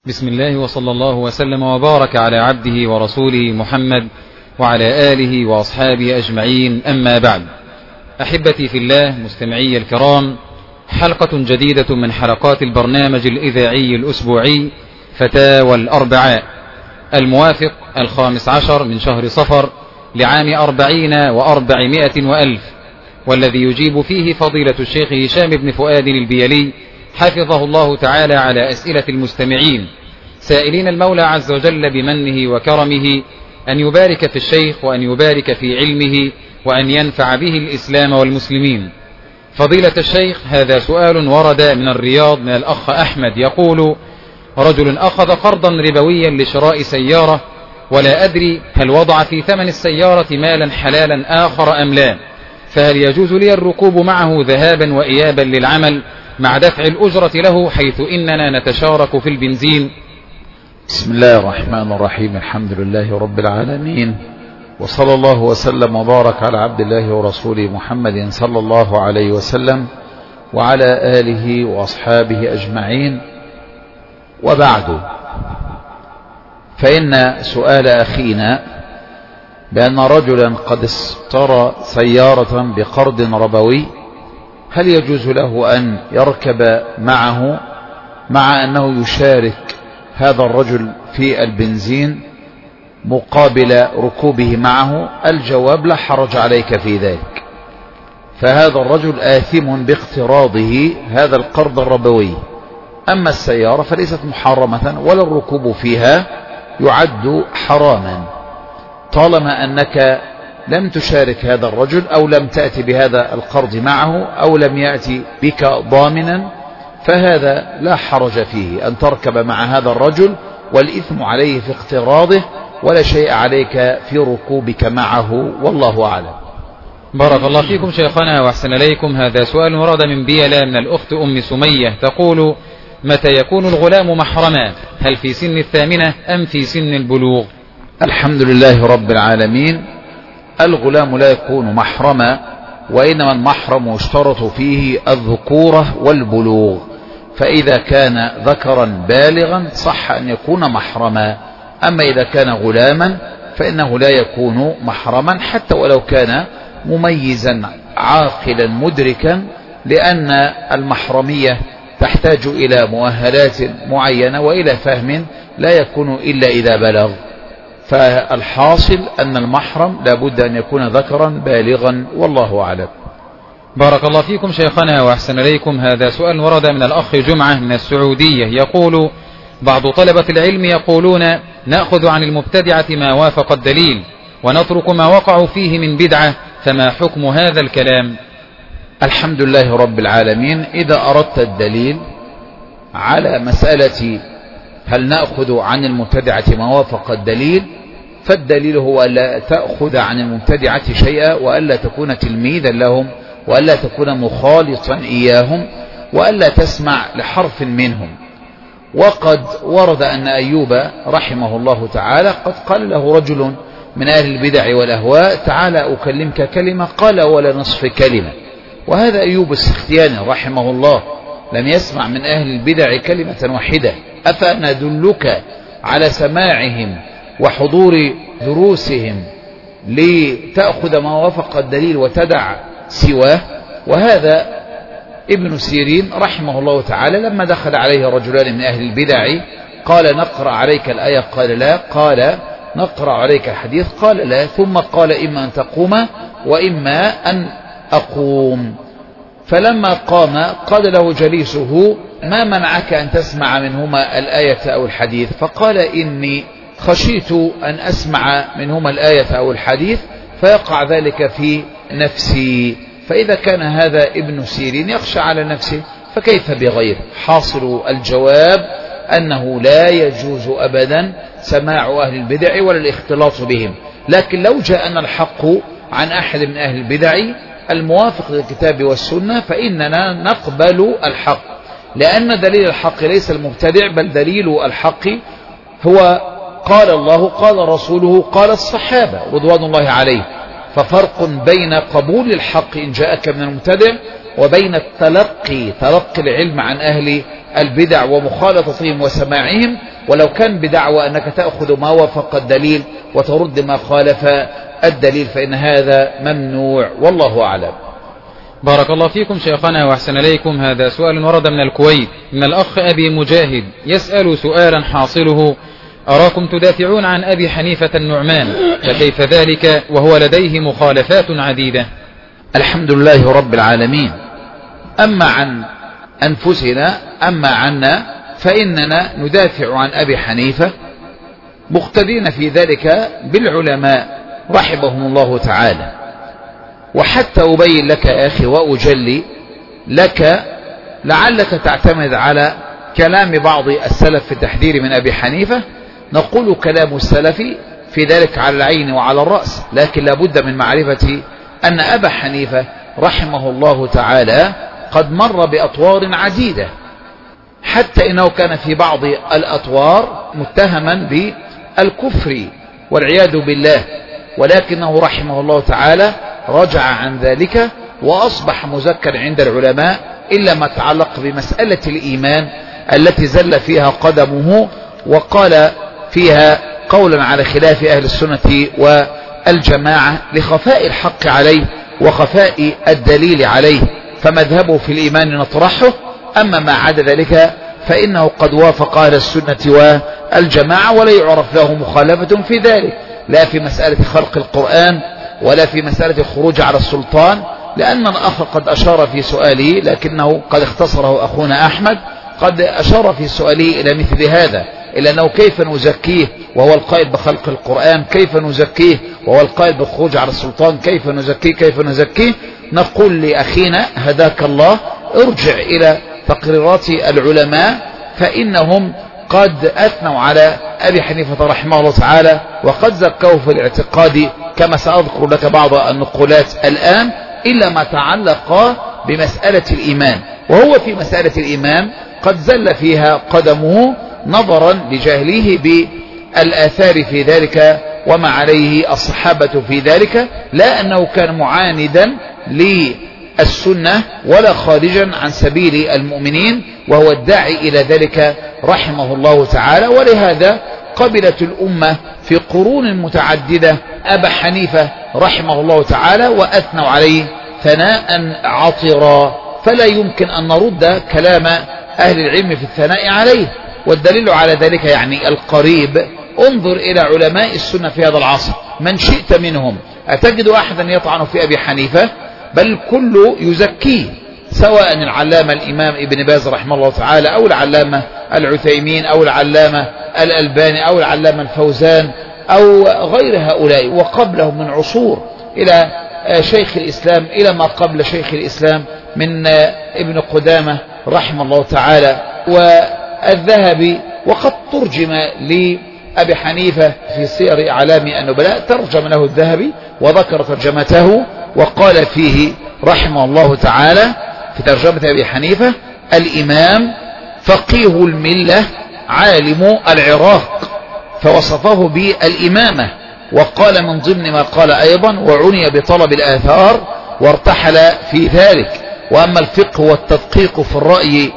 بسم الله وصلى الله وسلم وبارك على عبده ورسوله محمد وعلى آله وأصحابه أجمعين، أما بعد. أحبتي في الله، مستمعي الكرام، حلقة جديدة من حلقات البرنامج الإذاعي الأسبوعي فتاوى الأربعاء، الموافق 15 من شهر صفر لعام 40 و400 وألف، والذي يجيب فيه فضيلة الشيخ هشام بن فؤاد البيلي حفظه الله تعالى على أسئلة المستمعين، سائلين المولى عز وجل بمنه وكرمه أن يبارك في الشيخ وأن يبارك في علمه وأن ينفع به الإسلام والمسلمين. فضيلة الشيخ، هذا سؤال ورد من الرياض من الأخ أحمد، يقول: رجل أخذ قرضا ربويا لشراء سيارة، ولا أدري هل وضع في ثمن السيارة مالا حلالا آخر أم لا، فهل يجوز لي الركوب معه ذهابا وإيابا للعمل مع دفع الأجرة له، حيث إننا نتشارك في البنزين؟ بسم الله الرحمن الرحيم، الحمد لله رب العالمين، وصلى الله وسلم وبارك على عبد الله ورسوله محمد صلى الله عليه وسلم وعلى آله وأصحابه أجمعين، وبعد. فإن سؤال أخينا بأن رجلا قد اشترى سيارة بقرض ربوي، هل يجوز له أن يركب معه مع أنه يشارك هذا الرجل في البنزين مقابل ركوبه معه؟ الجواب: لا حرج عليك في ذلك، فهذا الرجل آثم باقتراضه هذا القرض الربوي. أما السيارة فليست محرمة ولا الركوب فيها يعد حراما، طالما أنك لم تشارك هذا الرجل أو لم تأتي بهذا القرض معه أو لم يأتي بك ضامنا، فهذا لا حرج فيه أن تركب مع هذا الرجل، والإثم عليه في اقتراضه ولا شيء عليك في ركوبك معه، والله أعلم. بارك الله فيكم شيخنا وأحسن إليكم. هذا سؤال ورد من بيلا من الأخت أم سمية، تقول: متى يكون الغلام محرما؟ هل في سن 8 أم في سن البلوغ؟ الحمد لله رب العالمين. الغلام لا يكون محرما، وإنما المحرم يشترط فيه الذكورة والبلوغ، فإذا كان ذكرا بالغا صح أن يكون محرما، أما إذا كان غلاما فإنه لا يكون محرما حتى ولو كان مميزا عاقلا مدركا، لأن المحرمية تحتاج إلى مؤهلات معينة وإلى فهم لا يكون إلا إذا بلغ. فالحاصل أن المحرم لابد أن يكون ذكرا بالغا، والله أعلم. بارك الله فيكم شيخنا وأحسن إليكم. هذا سؤال ورد من الأخ جمعة من السعودية، يقول: بعض طلبة العلم يقولون نأخذ عن المبتدعة ما وافق الدليل ونترك ما وقعوا فيه من بدعة، فما حكم هذا الكلام؟ الحمد لله رب العالمين. إذا أردت الدليل على مسألة هل نأخذ عن المبتدعة ما وافق الدليل، فالدليل هو ألا تأخذ عن المبتدعة شيئا، وألا تكون تلميذا لهم، وألا تكون مخالطا إياهم، وألا تسمع لحرف منهم. وقد ورد أن أيوب رحمه الله تعالى قد قال له رجل من أهل البدع والأهواء: تعالى أكلمك كلمة، قال: ولا نصف كلمة. وهذا أيوب السختياني رحمه الله لم يسمع من أهل البدع كلمة واحدة. أفأنا أدلك على سماعهم وحضور دروسهم لتأخذ ما وافق الدليل وتدع سواه؟ وهذا ابن سيرين رحمه الله تعالى لما دخل عليه رجلان من أهل البدع قال: نقرأ عليك الآية؟ قال: لا. قال: نقرأ عليك الحديث؟ قال: لا. ثم قال: إما أن تقوم وإما أن أقوم. فلما قام قال له جليسه: ما منعك أن تسمع منهما الآية أو الحديث؟ فقال: إني خشيت أن أسمع منهما الآية أو الحديث فيقع ذلك في نفسي. فإذا كان هذا ابن سيرين يخشى على نفسه فكيف بغيره؟ حاصل الجواب أنه لا يجوز أبدا سماع أهل البدع ولا الاختلاط بهم، لكن لو جاءنا الحق عن أحد من أهل البدع الموافق للكتاب والسنة فإننا نقبل الحق، لأن دليل الحق ليس المبتدع، بل دليل الحق هو قال الله، قال رسوله، قال الصحابة رضوان الله عليه. ففرق بين قبول الحق إن جاءك من المبتدع وبين تلقي العلم عن أهل البدع ومخالطتهم وسماعهم ولو كان بدعوى أنك تأخذ ما وافق الدليل وترد ما خالف الدليل فإن هذا ممنوع، والله أعلم. بارك الله فيكم شيخنا وأحسن إليكم. هذا سؤال ورد من الكويت من الأخ أبي مجاهد يسأل سؤالا حاصله: أراكم تدافعون عن أبي حنيفة النعمان، فكيف ذلك وهو لديه مخالفات عديدة؟ الحمد لله رب العالمين. أما عن أنفسنا، أما عنا، فإننا ندافع عن أبي حنيفة مقتدين في ذلك بالعلماء رحمهم الله تعالى. وحتى أبين لك يا أخي وأجلي لك، لعلك تعتمد على كلام بعض السلف في التحذير من أبي حنيفة، نقول كلام السلف في ذلك على العين وعلى الرأس، لكن لابد من معرفة أن أبا حنيفة رحمه الله تعالى قد مر بأطوار عديدة، حتى إنه كان في بعض الأطوار متهما بالكفر والعياذ بالله، ولكنه رحمه الله تعالى رجع عن ذلك وأصبح مزكا عند العلماء، إلا ما تعلق بمسألة الإيمان التي زل فيها قدمه وقال فيها قولا على خلاف أهل السنة والجماعة لخفاء الحق عليه وخفاء الدليل عليه، فمذهبه في الإيمان نطرحه. أما ما عدا ذلك فإنه قد وافق أهل السنة والجماعة ولا يعرف له مخالفة في ذلك، لا في مسألة خلق القرآن ولا في مسألة الخروج على السلطان، لأن الأخ قد أشار في سؤاله، لكنه قد اختصره أخونا أحمد، قد أشار في سؤاله إلى مثل هذا، إلا أنه كيف نزكيه وهو القائل بخلق القرآن، كيف نزكيه وهو القائل بالخروج على السلطان، كيف نزكيه. نقول لأخينا هداك الله ارجع إلى تقريرات العلماء، فإنهم قد أثنوا على أبي حنيفة رحمه الله تعالى وقد زكوه في الاعتقاد، كما سأذكر لك بعض النقولات الآن، إلا ما تعلق بمسألة الإيمان، وهو في مسألة الإيمان قد زل فيها قدمه نظرا لجهله بالآثار في ذلك وما عليه الصحابة في ذلك، لا أنه كان معاندا للسنة ولا خارجا عن سبيل المؤمنين، وهو الداعي إلى ذلك رحمه الله تعالى. ولهذا قبلت الأمة في قرون متعددة أبا حنيفة رحمه الله تعالى وأثنوا عليه ثناء عطرا، فلا يمكن أن نرد كلام أهل العلم في الثناء عليه. والدليل على ذلك يعني القريب، انظر إلى علماء السنة في هذا العصر من شئت منهم، أتجد أحدا يطعن في أبي حنيفة؟ بل كل يزكيه، سواء العلامة الإمام ابن باز رحمه الله تعالى أو العلامة العثيمين أو العلامة الألباني أو العلامة الفوزان أو غير هؤلاء، وقبلهم من عصور إلى شيخ الإسلام، إلى ما قبل شيخ الإسلام من ابن قدامة رحمه الله تعالى والذهبي. وقد ترجم لأبي حنيفة في سير أعلام النبلاء، ترجم له الذهبي وذكر ترجمته وقال فيه رحمه الله تعالى في ترجمة أبي حنيفة: الإمام فقيه الملة عالم العراق، فوصفه بالإمامة. وقال من ضمن ما قال أيضا: وعني بطلب الآثار وارتحل في ذلك، وأما الفقه والتدقيق في الرأي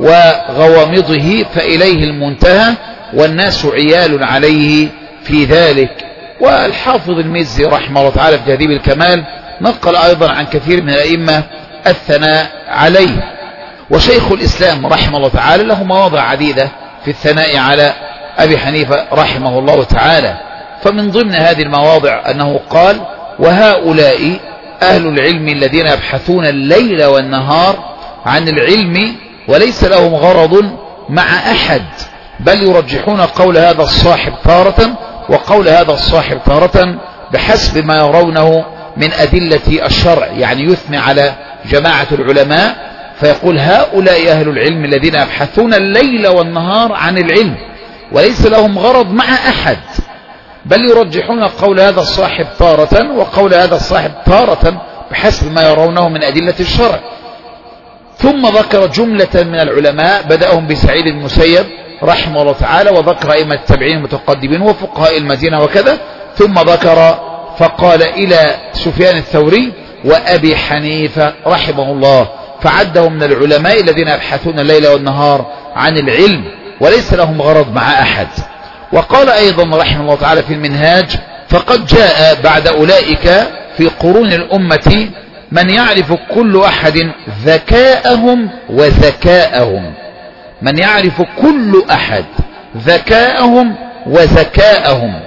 وغوامضه فإليه المنتهى، والناس عيال عليه في ذلك. والحافظ المزي رحمه الله تعالى في تهذيب الكمال نقل أيضا عن كثير من الأئمة الثناء عليه. وشيخ الإسلام رحمه الله تعالى له مواضع عديدة في الثناء على أبي حنيفة رحمه الله تعالى، فمن ضمن هذه المواضع أنه قال: وهؤلاء أهل العلم الذين يبحثون الليل والنهار عن العلم وليس لهم غرض مع أحد، بل يرجحون قول هذا الصاحب تارة وقول هذا الصاحب تارة بحسب ما يرونه من أدلة الشرع، يعني يثني على جماعة العلماء فيقول: هؤلاء أهل العلم الذين يبحثون الليل والنهار عن العلم وليس لهم غرض مع أحد، بل يرجحون قول هذا الصاحب تارة وقول هذا الصاحب تارة بحسب ما يرونه من أدلة الشرع. ثم ذكر جملة من العلماء بدأهم بسعيد المسيب رحمه الله تعالى، وذكر أئمة التابعين المتقدمين وفقهاء المدينة وكذا، ثم ذكر فقال إلى سفيان الثوري وأبي حنيفة رحمه الله، فعدهم من العلماء الذين يبحثون الليل والنهار عن العلم. وليس لهم غرض مع أحد. وقال أيضا رحمه الله تعالى في المنهاج: فقد جاء بعد أولئك في قرون الأمة من يعرف كل أحد ذكاءهم وذكاءهم، من يعرف كل أحد ذكاءهم وذكاءهم.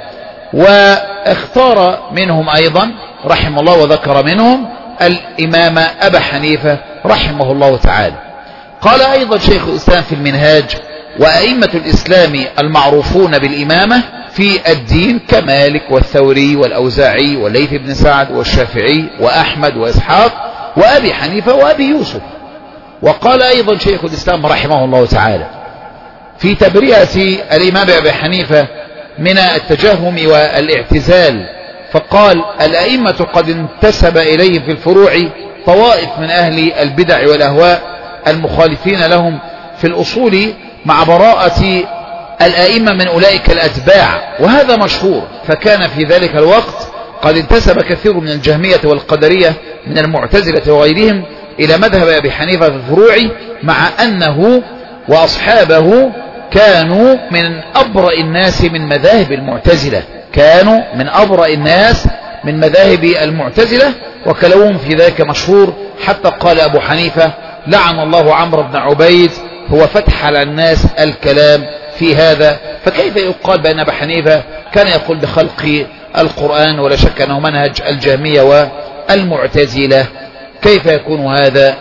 واختار منهم أيضا رحمه الله وذكر منهم الإمام أبا حنيفة رحمه الله تعالى. قال أيضا شيخ الإسلام في المنهاج: وأئمة الإسلام المعروفون بالإمامة في الدين كمالك والثوري والأوزاعي والليث بن سعد والشافعي وأحمد وإسحاق وأبي حنيفة وأبي يوسف. وقال أيضا شيخ الإسلام رحمه الله تعالى في تبرئة الإمام أبي حنيفة من التجهم والاعتزال، فقال: الأئمة قد انتسب إليه في الفروع طوائف من أهل البدع والأهواء المخالفين لهم في الأصول، مع براءة الأئمة من أولئك الأتباع، وهذا مشهور. فكان في ذلك الوقت قد انتسب كثير من الجهمية والقدرية من المعتزلة وغيرهم إلى مذهب أبي حنيفة في الفروع، مع أنه وأصحابه كانوا من أبرأ الناس من مذاهب المعتزلة، كانوا من أبرأ الناس من مذاهب المعتزلة، وكلامهم في ذلك مشهور. حتى قال أبو حنيفة: لعن الله عمرو بن عبيد، هو فتح على الناس الكلام في هذا. فكيف يقال بأن أبا حنيفة كان يقول بخلق القرآن؟ ولا شك أنه منهج الجهمية والمعتزلة، كيف يكون هذا؟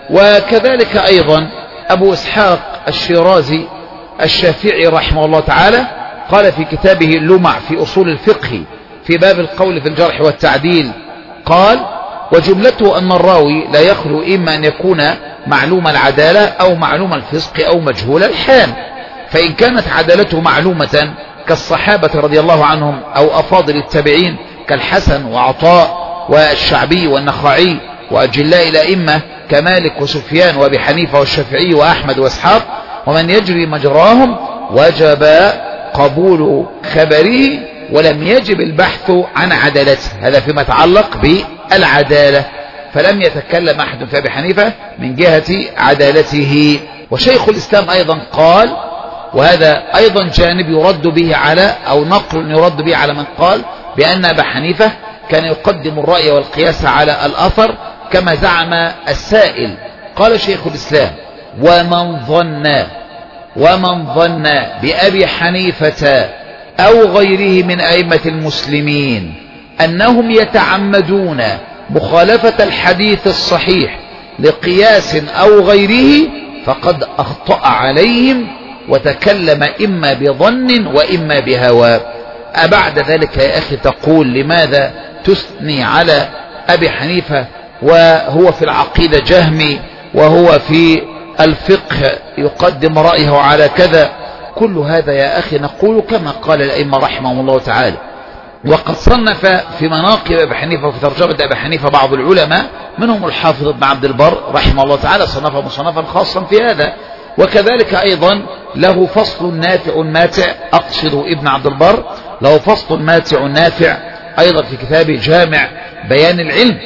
وكذلك أيضا أبو إسحاق الشيرازي الشافعي رحمه الله تعالى قال في كتابه اللمع في أصول الفقه في باب القول في الجرح والتعديل، قال: وجملته أن الراوي لا يخلو إما أن يكون معلوم العدالة أو معلوم الفسق أو مجهول الحال، فإن كانت عدالته معلومة كالصحابة رضي الله عنهم أو أفاضل التابعين كالحسن وعطاء والشعبي والنخعي وأجلاء الأئمة كمالك وسفيان وأبي حنيفة والشافعي وأحمد وإسحاق ومن يجري مجراهم، وجب قبول خبره ولم يجب البحث عن عدالته. هذا فيما يتعلق بالعدالة، فلم يتكلم أحد في أبي حنيفة من جهة عدالته. وشيخ الإسلام أيضا قال، وهذا أيضا جانب يرد به على أو نقل يرد به على من قال بأن أبا حنيفة كان يقدم الرأي والقياس على الأثر كما زعم السائل. قال شيخ الإسلام: ومن ظن بأبي حنيفة أو غيره من أئمة المسلمين أنهم يتعمدون مخالفة الحديث الصحيح لقياس أو غيره فقد أخطأ عليهم وتكلم إما بظن وإما بهوى. أبعد ذلك يا أخي تقول لماذا تثني على أبي حنيفة وهو في العقيدة جهمي وهو في الفقه يقدم رأيه على كذا؟ كل هذا يا أخي نقول كما قال الأئمة رحمهم الله تعالى. وقد صنف في مناقب أبي حنيفة وفي ترجمة أبي حنيفة بعض العلماء منهم الحافظ ابن عبد البر رحمه الله تعالى، صنف مصنفا خاصا في هذا. وكذلك أيضا له فصل نافع ناتع، أقصد ابن عبد البر له فصل ناتع نافع أيضا في كتاب جامع بيان العلم،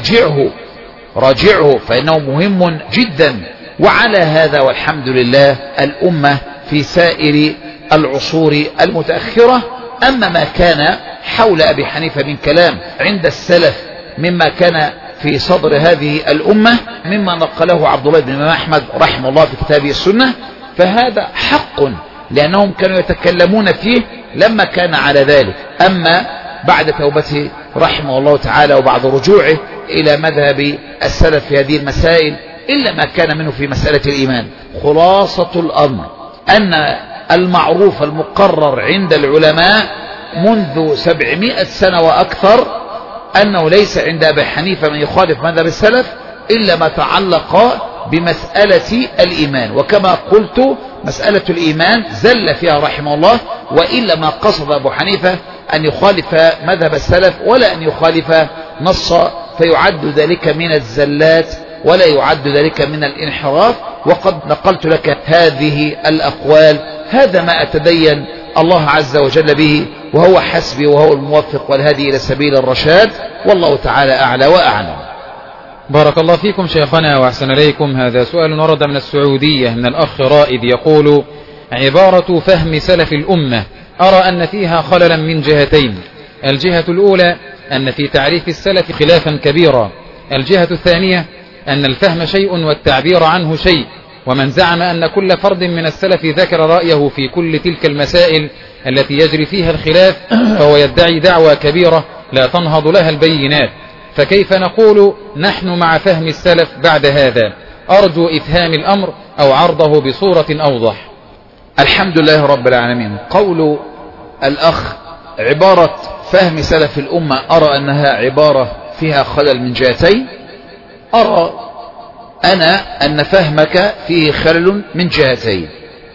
راجعه فإنه مهم جدا. وعلى هذا والحمد لله الأمة في سائر العصور المتأخرة. أما ما كان حول أبي حنيفة من كلام عند السلف مما كان في صدر هذه الأمة مما نقله عبد الله بن أحمد رحمه الله في كتابه السنة، فهذا حق لأنهم كانوا يتكلمون فيه لما كان على ذلك. أما بعد توبته رحمه الله تعالى وبعد رجوعه إلى مذهب السلف في هذه المسائل إلا ما كان منه في مسألة الإيمان. خلاصة الأمر أن المعروف المقرر عند العلماء منذ 700 سنة وأكثر أنه ليس عند أبي حنيفة من يخالف مذهب السلف إلا ما تعلق بمسألة الإيمان. وكما قلت مسألة الإيمان زل فيها رحمه الله، وإلا ما قصد أبو حنيفة أن يخالف مذهب السلف ولا أن يخالف نصا، فيعد ذلك من الزلات ولا يعد ذلك من الانحراف. وقد نقلت لك هذه الأقوال، هذا ما أتدين الله عز وجل به، وهو حسبي وهو الموفق والهادي إلى سبيل الرشاد، والله تعالى أعلى وأعلم. بارك الله فيكم شيخنا وأحسن إليكم. هذا سؤال ورد من السعودية من الأخ رائد يقول: عبارة فهم سلف الأمة أرى أن فيها خللا من جهتين. الجهة الأولى أن في تعريف السلف خلافا كبيرا. الجهة الثانية أن الفهم شيء والتعبير عنه شيء، ومن زعم أن كل فرد من السلف ذكر رأيه في كل تلك المسائل التي يجري فيها الخلاف فهو يدعي دعوى كبيرة لا تنهض لها البينات. فكيف نقول نحن مع فهم السلف بعد هذا؟ أرجو إفهام الأمر أو عرضه بصورة أوضح. الحمد لله رب العالمين. قول الأخ عبارة فهم سلف الأمة أرى أنها عبارة فيها خلل من جهتين. أرى أنا أن فهمك فيه خلل من جهتين.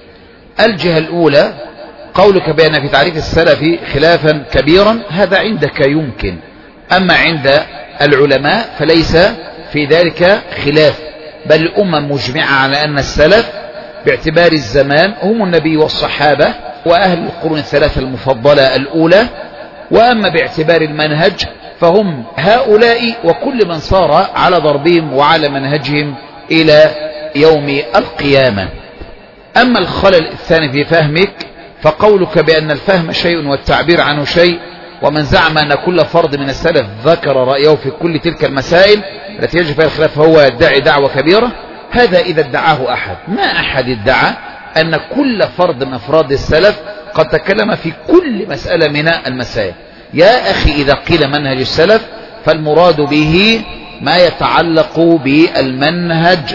الجهة الأولى قولك بأن في تعريف السلف خلافا كبيرا، هذا عندك يمكن، أما عند العلماء فليس في ذلك خلاف، بل الأمة مجمعة على أن السلف باعتبار الزمان هم النبي والصحابة وأهل القرون الثلاثة المفضلة الأولى، وأما باعتبار المنهج فهم هؤلاء وكل من صار على ضربهم وعلى منهجهم إلى يوم القيامة. أما الخلل الثاني في فهمك فقولك بأن الفهم شيء والتعبير عنه شيء، ومن زعم أن كل فرد من السلف ذكر رأيه في كل تلك المسائل التي يجب فيها الخلاف هو يدعي دعوة كبيرة. هذا إذا ادعاه أحد. ما أحد ادعى أن كل فرد من أفراد السلف قد تكلم في كل مسألة من المسائل. يا أخي إذا قيل منهج السلف فالمراد به ما يتعلق بالمنهج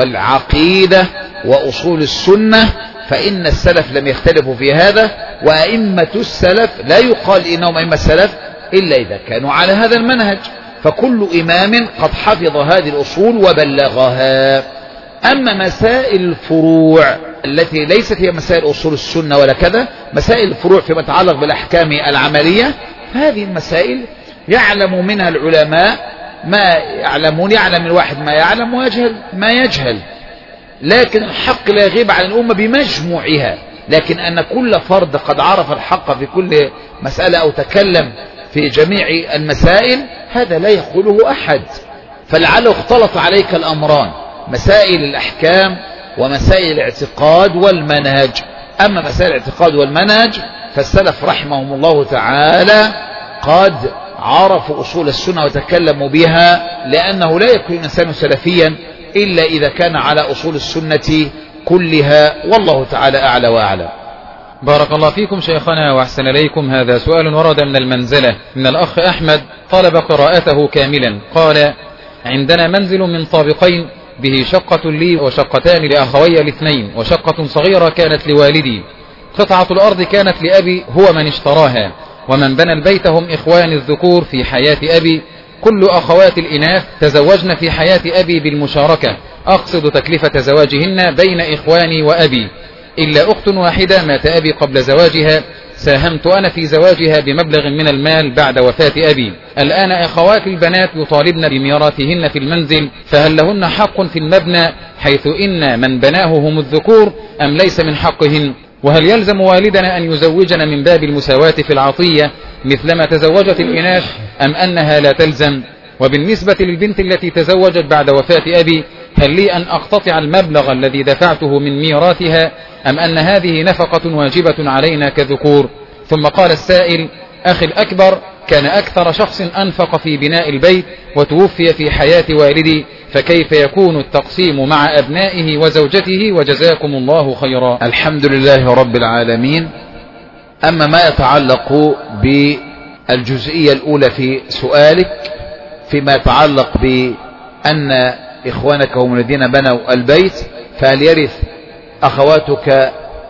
والعقيدة وأصول السنة، فإن السلف لم يختلفوا في هذا، وأئمة السلف لا يقال إنهم أئمة السلف إلا إذا كانوا على هذا المنهج، فكل إمام قد حفظ هذه الأصول وبلغها. أما مسائل الفروع التي ليست هي مسائل أصول السنة ولا كذا، مسائل الفروع فيما يتعلق بالأحكام العملية، فهذه المسائل يعلم منها العلماء ما يعلمون، يعلم الواحد ما يعلم ويجهل ما يجهل، لكن الحق لا يغيب عن الأمة بمجموعها. لكن أن كل فرد قد عرف الحق في كل مسألة أو تكلم في جميع المسائل هذا لا يقوله أحد. فلعله اختلط عليك الأمران، مسائل الأحكام ومسائل الاعتقاد والمنهج. أما مسائل الاعتقاد والمنهج فالسلف رحمهم الله تعالى قد عرفوا أصول السنة وتكلموا بها، لأنه لا يكون الإنسان سلفيا إلا إذا كان على أصول السنة كلها، والله تعالى أعلى وأعلى. بارك الله فيكم شيخنا وأحسن إليكم. هذا سؤال ورد من المنزلة من الأخ أحمد طلب قراءته كاملا. قال: عندنا منزل من طابقين به شقة لي وشقتان لأخوي الاثنين وشقة صغيرة كانت لوالدي. قطعة الأرض كانت لأبي هو من اشتراها، ومن بنى البيت هم إخواني الذكور في حياة أبي. كل أخوات الإناث تزوجن في حياة أبي بالمشاركة، أقصد تكلفة زواجهن بين إخواني وأبي، إلا أخت واحدة مات أبي قبل زواجها، ساهمت أنا في زواجها بمبلغ من المال بعد وفاة أبي. الآن أخوات البنات يطالبن بميراثهن في المنزل، فهل لهن حق في المبنى حيث إن من بناه هم الذكور أم ليس من حقهن؟ وهل يلزم والدنا أن يزوجنا من باب المساواة في العطية مثلما تزوجت الإناث أم أنها لا تلزم؟ وبالنسبة للبنت التي تزوجت بعد وفاة أبي هل لي أن أقتطع المبلغ الذي دفعته من ميراثها أم أن هذه نفقة واجبة علينا كذكور؟ ثم قال السائل: أخي الأكبر كان أكثر شخص أنفق في بناء البيت وتوفي في حياة والدي، فكيف يكون التقسيم مع أبنائه وزوجته؟ وجزاكم الله خيرا. الحمد لله رب العالمين. أما ما يتعلق بالجزئية الأولى في سؤالك فيما يتعلق بأن إخوانك هم الذين بنوا البيت، فهل يرث أخواتك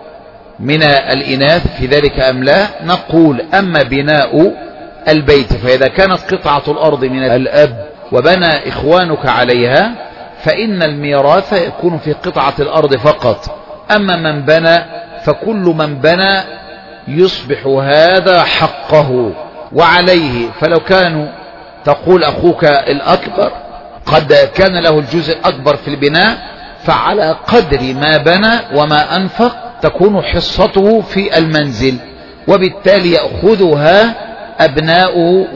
من الإناث في ذلك أم لا؟ نقول: أما بناء البيت فإذا كانت قطعة الأرض من الأب وبنى إخوانك عليها فإن الميراث يكون في قطعة الأرض فقط. أما من بنى فكل من بنى يصبح هذا حقه وعليه. فلو كانوا تقول أخوك الأكبر قد كان له الجزء الأكبر في البناء، فعلى قدر ما بنى وما أنفق تكون حصته في المنزل، وبالتالي يأخذها أبناؤه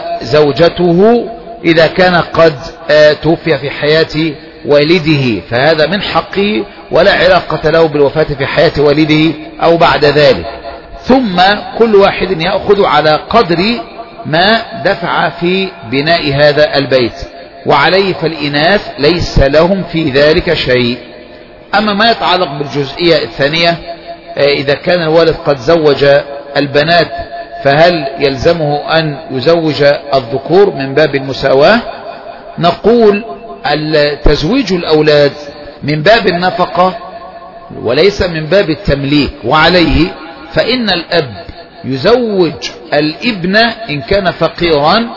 وزوجته إذا كان قد توفي في حياة والده، فهذا من حقه ولا علاقة له بالوفاة في حياة والده أو بعد ذلك. ثم كل واحد يأخذ على قدر ما دفع في بناء هذا البيت، وعليه فالإناث ليس لهم في ذلك شيء. أما ما يتعلق بالجزئية الثانية، إذا كان الوالد قد زوج البنات فهل يلزمه أن يزوج الذكور من باب المساواة؟ نقول تزويج الأولاد من باب النفقة وليس من باب التمليك، وعليه فإن الأب يزوج الابن إن كان فقيرا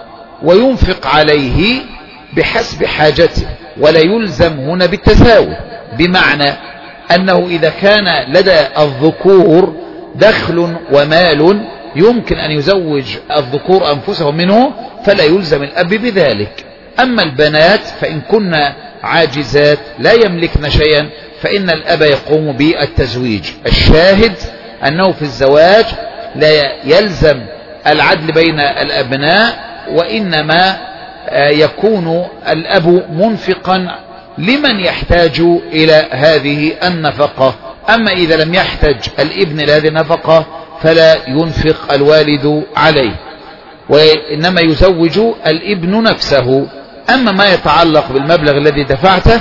وينفق عليه بحسب حاجته، ولا يلزم هنا بالتساوي، بمعنى أنه إذا كان لدى الذكور دخل ومال يمكن أن يزوج الذكور أنفسهم منه فلا يلزم الأب بذلك. أما البنات فإن كنا عاجزات لا يملكن شيئا فإن الأب يقوم بالتزويج. الشاهد أنه في الزواج لا يلزم العدل بين الأبناء، وإنما يكون الأب منفقا لمن يحتاج إلى هذه النفقة. أما إذا لم يحتج الابن إلى هذه النفقة فلا ينفق الوالد عليه، وإنما يزوج الابن نفسه. أما ما يتعلق بالمبلغ الذي دفعته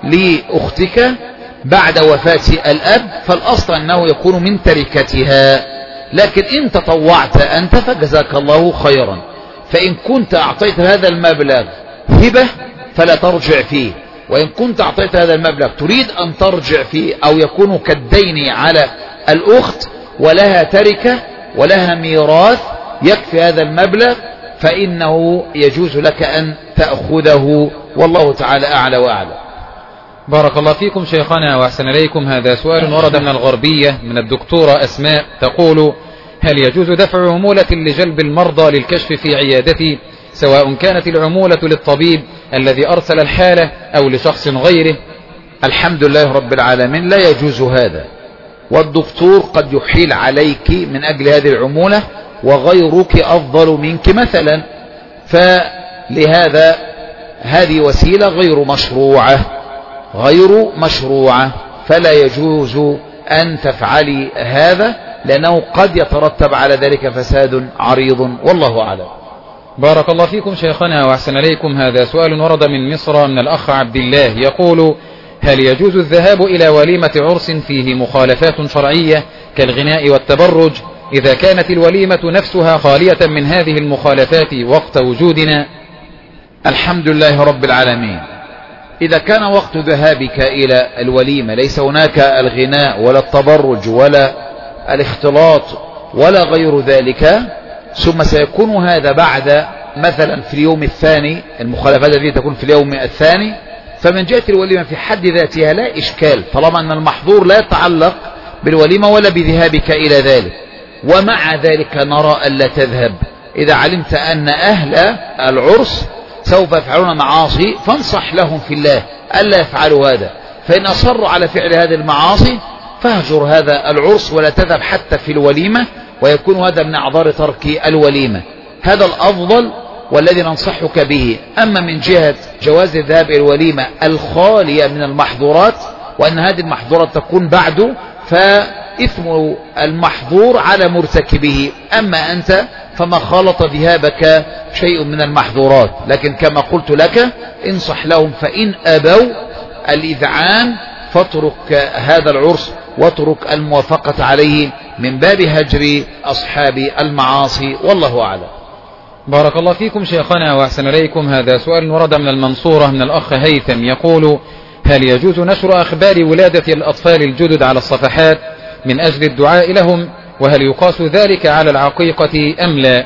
لأختك بعد وفاة الأب فالأصل أنه يكون من تركتها، لكن إن تطوعت أنت فجزاك الله خيرا. فإن كنت أعطيت هذا المبلغ هبة فلا ترجع فيه، وإن كنت أعطيت هذا المبلغ تريد أن ترجع فيه أو يكون كالدين على الأخت ولها تركة ولها ميراث يكفي هذا المبلغ فإنه يجوز لك أن تأخذه، والله تعالى أعلى وأعلى. بارك الله فيكم شيخنا وأحسن إليكم. هذا سؤال ورد من الغربية من الدكتورة أسماء تقول: هل يجوز دفع عمولة لجلب المرضى للكشف في عيادتي، سواء كانت العمولة للطبيب الذي أرسل الحالة أو لشخص غيره؟ الحمد لله رب العالمين، لا يجوز هذا، والدكتور قد يحيل عليك من أجل هذه العمولة وغيرك أفضل منك مثلا، فلهذا هذه وسيلة غير مشروعة، فلا يجوز أن تفعلي هذا لأنه قد يترتب على ذلك فساد عريض، والله أعلم. بارك الله فيكم شيخنا وأحسن إليكم. هذا سؤال ورد من مصر من الأخ عبد الله يقول: هل يجوز الذهاب إلى وليمة عرس فيه مخالفات شرعية كالغناء والتبرج إذا كانت الوليمة نفسها خالية من هذه المخالفات وقت وجودنا؟ الحمد لله رب العالمين. إذا كان وقت ذهابك إلى الوليمة ليس هناك الغناء ولا التبرج ولا الاختلاط ولا غير ذلك، ثم سيكون هذا بعد مثلا في اليوم الثاني، المخالفات التي تكون في اليوم الثاني، فمن جهة الوليمة في حد ذاتها لا إشكال طالما أن المحظور لا يتعلق بالوليمة ولا بذهابك إلى ذلك. ومع ذلك نرى ألا تذهب إذا علمت أن أهل العرس سوف يفعلون معاصي، فانصح لهم في الله ألا يفعلوا هذا، فإن أصروا على فعل هذه المعاصي فاهجر هذا العرس ولا تذهب حتى في الوليمة، ويكون هذا من أعذار ترك الوليمة. هذا الأفضل والذي ننصحك به. أما من جهة جواز الذهاب إلى الوليمة الخالية من المحظورات وأن هذه المحظورات تكون بعد، فإثم المحظور على مرتكبه، أما أنت فما خالط ذهابك شيء من المحظورات. لكن كما قلت لك انصح لهم، فإن أبوا الإذعان فاترك هذا العرس واترك الموافقة عليه من باب هجر أصحاب المعاصي، والله أعلم. بارك الله فيكم شيخنا وأحسن إليكم. هذا سؤال ورد من المنصورة من الأخ هيثم يقول: هل يجوز نشر أخبار ولادة الأطفال الجدد على الصفحات من أجل الدعاء لهم، وهل يقاس ذلك على العقيقة أم لا؟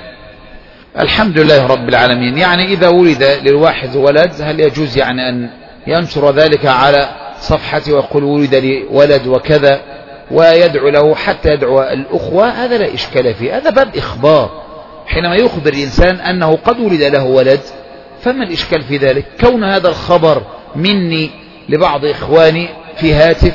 الحمد لله رب العالمين. يعني إذا ولد للواحد ولد هل يجوز يعني أن ينشر ذلك على صفحته ويقول ولد لي ولد وكذا ويدعو له حتى يدعو الأخوة؟ هذا لا إشكال فيه، هذا باب إخبار. حينما يخبر الإنسان أنه قد ولد له ولد فما الإشكال في ذلك؟ كون هذا الخبر مني لبعض إخواني في هاتف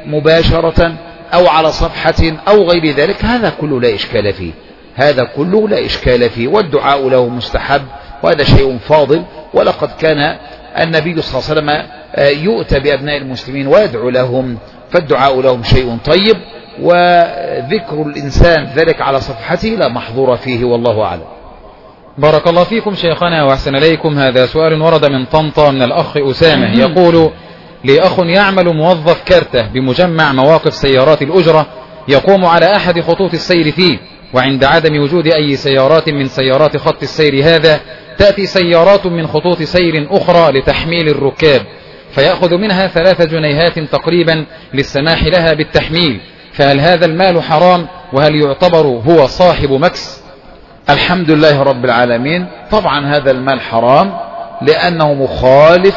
مباشرة أو على صفحة أو غير ذلك هذا كله لا إشكال فيه، هذا كله لا إشكال فيه، والدعاء له مستحب وهذا شيء فاضل. ولقد كان النبي صلى الله عليه وسلم يؤتى بأبناء المسلمين ويدعو لهم، فالدعاء لهم شيء طيب، وذكر الإنسان ذلك على صفحته لا محظور فيه، والله أعلم. بارك الله فيكم شيخنا وأحسن إليكم. هذا سؤال ورد من طنطا من الأخ أسامة، يقول: لي أخ يعمل موظف كارته بمجمع مواقف سيارات الأجرة، يقوم على أحد خطوط السير فيه، وعند عدم وجود أي سيارات من سيارات خط السير هذا تأتي سيارات من خطوط سير أخرى لتحميل الركاب، فيأخذ منها 3 جنيهات تقريبا للسماح لها بالتحميل، فهل هذا المال حرام؟ وهل يعتبر هو صاحب مكس؟ الحمد لله رب العالمين. طبعا هذا المال حرام لأنه مخالف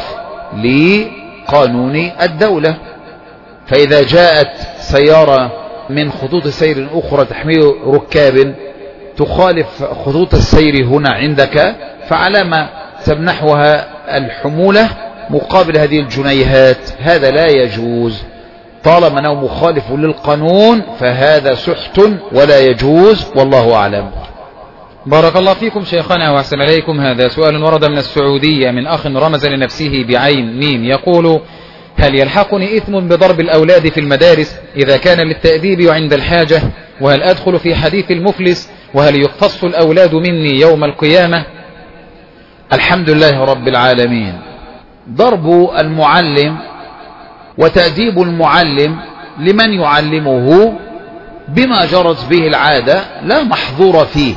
لقانون الدولة، فإذا جاءت سيارة من خطوط سير أخرى تحميل ركاب تخالف خطوط السير هنا عندك، فعلى ما تمنحها الحمولة مقابل هذه الجنيهات؟ هذا لا يجوز، طالما أنه مخالف للقانون فهذا سحت ولا يجوز، والله أعلم. بارك الله فيكم شيخنا وأحسن إليكم. هذا سؤال ورد من السعودية من أخ رمز لنفسه بعين ميم، يقول: هل يلحقني إثم بضرب الأولاد في المدارس إذا كان للتأديب عند الحاجة؟ وهل أدخل في حديث المفلس؟ وهل يقتص الأولاد مني يوم القيامة؟ الحمد لله رب العالمين. ضرب المعلم وتأديب المعلم لمن يعلمه بما جرت به العادة لا محظور فيه،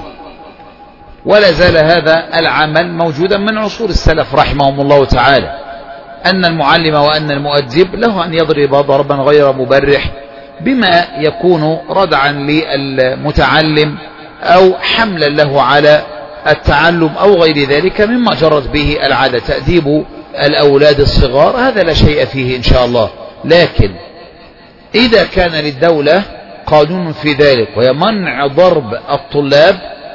ولا زال هذا العمل موجودا من عصور السلف رحمهم الله تعالى، أن المعلم وأن المؤدب له أن يضرب ضربا غير مبرح بما يكون ردعا للمتعلم أو حملا له على التعلم أو غير ذلك مما جرت به العادة. تأديب الأولاد الصغار هذا لا شيء فيه إن شاء الله، لكن إذا كان للدولة قانون في ذلك وهي منع ضرب الطلاب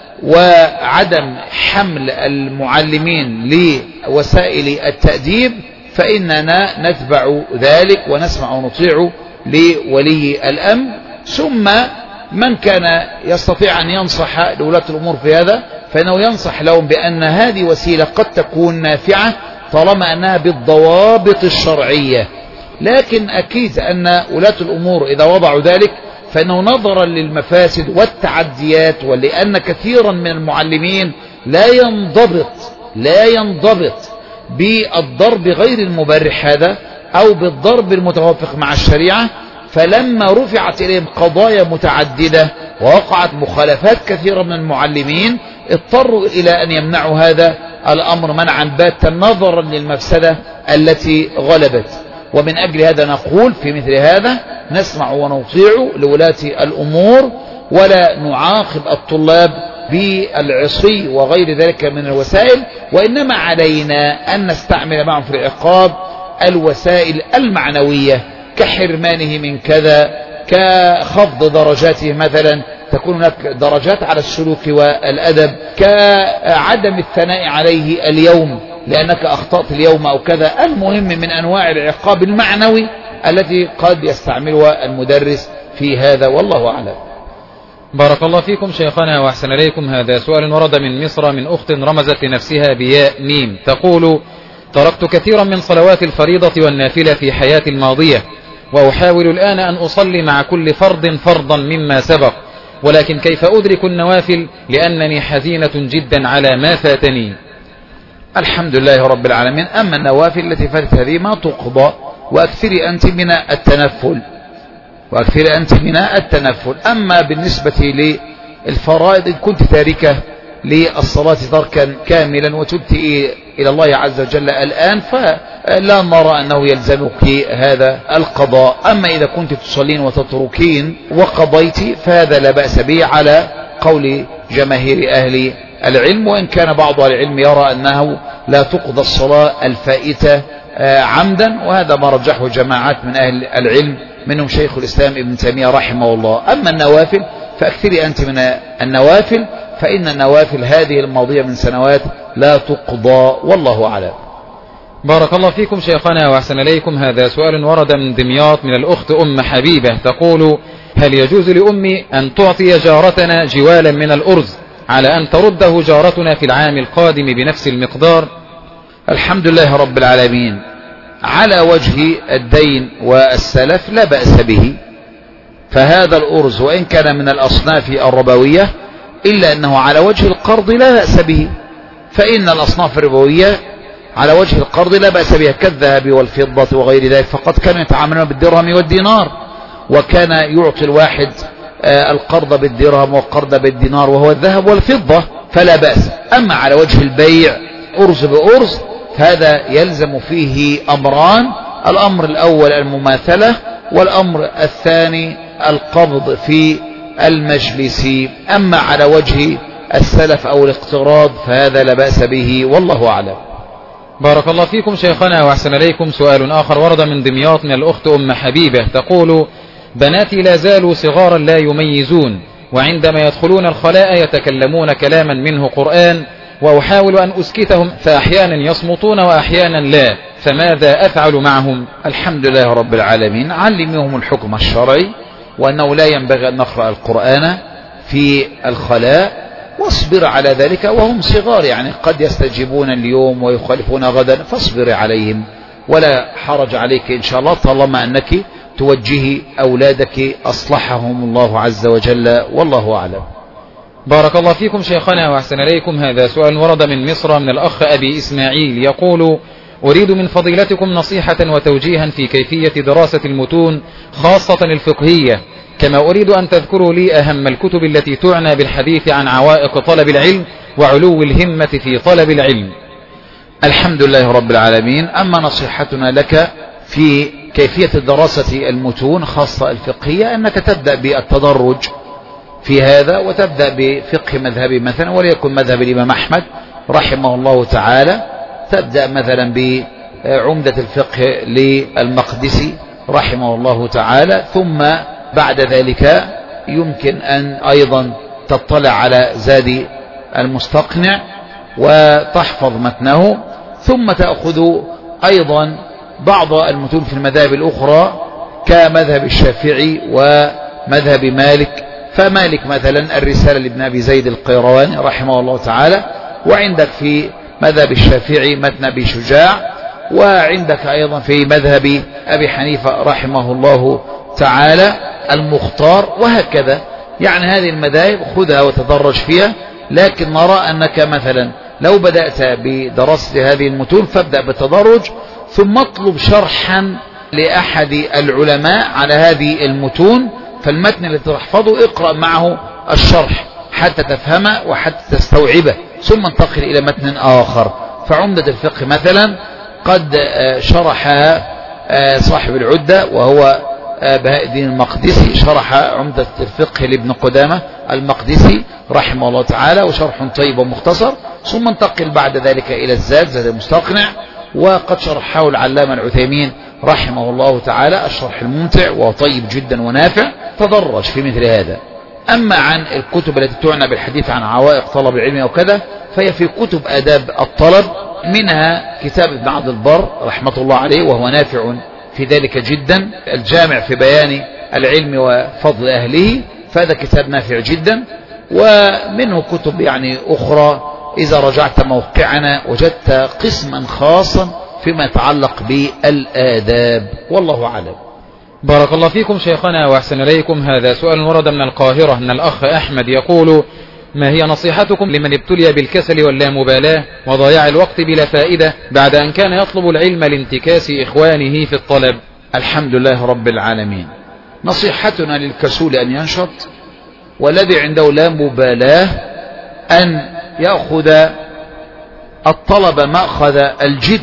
وعدم حمل المعلمين لوسائل التأديب، فإننا نتبع ذلك ونسمع ونطيع لولي الأمر. ثم من كان يستطيع أن ينصح لولاة الأمور في هذا فإنه ينصح لهم بأن هذه وسيلة قد تكون نافعة طالما أنها بالضوابط الشرعية، لكن أكيد أن ولاة الأمور إذا وضعوا ذلك فإنه نظرا للمفاسد والتعديات، ولأن كثيرا من المعلمين لا ينضبط بالضرب غير المبرح هذا أو بالضرب المتوافق مع الشريعة، فلما رفعت إليهم قضايا متعددة ووقعت مخالفات كثيرة من المعلمين اضطروا إلى أن يمنعوا هذا الأمر منعا باتا نظرا للمفسدة التي غلبت. ومن أجل هذا نقول في مثل هذا نسمع ونطيع لولاة الأمور ولا نعاقب الطلاب بالعصي وغير ذلك من الوسائل، وإنما علينا أن نستعمل معهم في العقاب الوسائل المعنوية كحرمانه من كذا، كخفض درجاته مثلا، تكون هناك درجات على السلوك والأدب، كعدم الثناء عليه اليوم لأنك أخطأت اليوم أو كذا. المهم من أنواع العقاب المعنوي التي قد يستعملها المدرس في هذا، والله أعلم. بارك الله فيكم شيخنا وأحسن إليكم. هذا سؤال ورد من مصر من أخت رمزت لنفسها بياء ميم، تقول: تركت كثيرا من صلوات الفريضة والنافلة في حياتي الماضية، وأحاول الآن أن أصلي مع كل فرض فرضا مما سبق، ولكن كيف أدرك النوافل لأنني حزينة جدا على ما فاتني؟ الحمد لله رب العالمين. أما النوافل التي فاتت هذه ما تقضى، وأكثري أنت من التنفل. أما بالنسبة للفرائض إن كنت تاركة للصلاة تركا كاملا وتبت إلى الله عز وجل الآن فلا نرى أنه يلزمك هذا القضاء. أما إذا كنت تصلين وتتركين وقضيت فهذا لا بأس به على قول جماهير أهل العلم، وإن كان بعض العلم يرى أنه لا تقضى الصلاة الفائتة عمدا، وهذا ما رجحه جماعات من أهل العلم منهم شيخ الإسلام ابن تيمية رحمه الله. أما النوافل فأكثري أنت من النوافل، فإن النوافل هذه الماضية من سنوات لا تقضى، والله أعلم. بارك الله فيكم شيخنا وأحسن إليكم. هذا سؤال ورد من دمياط من الأخت أم حبيبة، تقول: هل يجوز لأمي أن تعطي جارتنا جوالا من الأرز على أن ترده جارتنا في العام القادم بنفس المقدار؟ الحمد لله رب العالمين. على وجه الدين والسلف لا بأس به، فهذا الأرز وإن كان من الأصناف الربوية إلا أنه على وجه القرض لا بأس به، فإن الأصناف الربوية على وجه القرض لا بأس بها كالذهب والفضة وغير ذلك، فقد كانوا يتعاملون بالدرهم والدينار، وكان يعطي الواحد القرض بالدرهم والقرض بالدينار وهو الذهب والفضة، فلا بأس. أما على وجه البيع أرز بأرز فهذا يلزم فيه أمران: الأمر الأول المماثلة، والأمر الثاني القبض في المجلس. أما على وجه السلف أو الاقتراض فهذا لا بأس به، والله أعلم. بارك الله فيكم شيخنا وأحسن إليكم. سؤال آخر ورد من دمياط من الأخت أم حبيبة، تقول: بناتي لا زالوا صغارا لا يميزون، وعندما يدخلون الخلاء يتكلمون كلاما منه قرآن، وأحاول أن أسكتهم فأحيانا يصمتون وأحيانا لا، فماذا أفعل معهم؟ الحمد لله رب العالمين. علمهم الحكم الشرعي، وأنه لا ينبغي أن نقرأ القرآن في الخلاء، واصبر على ذلك وهم صغار، يعني قد يستجيبون اليوم ويخالفون غدا، فاصبر عليهم ولا حرج عليك إن شاء الله، طالما أنك توجهي أولادك أصلحهم الله عز وجل، والله أعلم. بارك الله فيكم شيخنا وأحسن إليكم. هذا سؤال ورد من مصر من الأخ أبي إسماعيل، يقول: أريد من فضيلتكم نصيحة وتوجيها في كيفية دراسة المتون خاصة الفقهية، كما أريد أن تذكروا لي أهم الكتب التي تعنى بالحديث عن عوائق طلب العلم وعلو الهمة في طلب العلم. الحمد لله رب العالمين. أما نصيحتنا لك في كيفية دراسة المتون خاصة الفقهية أنك تبدأ بالتدرج في هذا، وتبدأ بفقه مذهب مثلا، وليكن مذهب الإمام أحمد رحمه الله تعالى، تبدأ مثلا بعمدة الفقه للمقدسي رحمه الله تعالى، ثم بعد ذلك يمكن أن أيضا تطلع على زاد المستقنع وتحفظ متنه، ثم تأخذ أيضا بعض المتون في المذاهب الأخرى كمذهب الشافعي ومذهب مالك. فمالك مثلا الرسالة لابن أبي زيد القيرواني رحمه الله تعالى، وعندك في مذهب الشافعي متن أبي شجاع، وعندك أيضا في مذهب أبي حنيفة رحمه الله تعالى المختار، وهكذا. يعني هذه المذاهب خذها وتدرج فيها، لكن نرى أنك مثلا لو بدأت بدراسة هذه المتون فابدأ بالتدرج، ثم اطلب شرحا لأحد العلماء على هذه المتون، فالمتن الذي تحفظه اقرأ معه الشرح حتى تفهمه وحتى تستوعبه، ثم انتقل إلى متن آخر. فعمدة الفقه مثلا قد شرحها صاحب العدة وهو بهاء الدين المقدسي، شرح عمدة الفقه لابن قدامة المقدسي رحمه الله تعالى، وشرح طيب ومختصر، ثم انتقل بعد ذلك إلى زاد المستقنع، وقد شرحه العلامة العثيمين رحمه الله تعالى الشرح الممتع وطيب جدا ونافع. تدرج في مثل هذا. أما عن الكتب التي تعنى بالحديث عن عوائق طلب العلم أو كذا، فهي في كتب آداب الطلب، منها كتاب ابن عبد البر رحمة الله عليه وهو نافع في ذلك جدا، الجامع في بيان العلم وفضل أهله، فهذا كتاب نافع جدا. ومنه كتب يعني أخرى إذا رجعت موقعنا وجدت قسما خاصا فيما يتعلق بالآداب، والله أعلم. بارك الله فيكم شيخنا وأحسن إليكم. هذا سؤال ورد من القاهرة من الأخ أحمد، يقول: ما هي نصيحتكم لمن ابتلي بالكسل واللامبالاة وضياع الوقت بلا فائدة بعد أن كان يطلب العلم لانتكاس إخوانه في الطلب؟ الحمد لله رب العالمين. نصيحتنا للكسول أن ينشط، والذي عنده لا مبالاة أن يأخذ الطلب مأخذ الجد،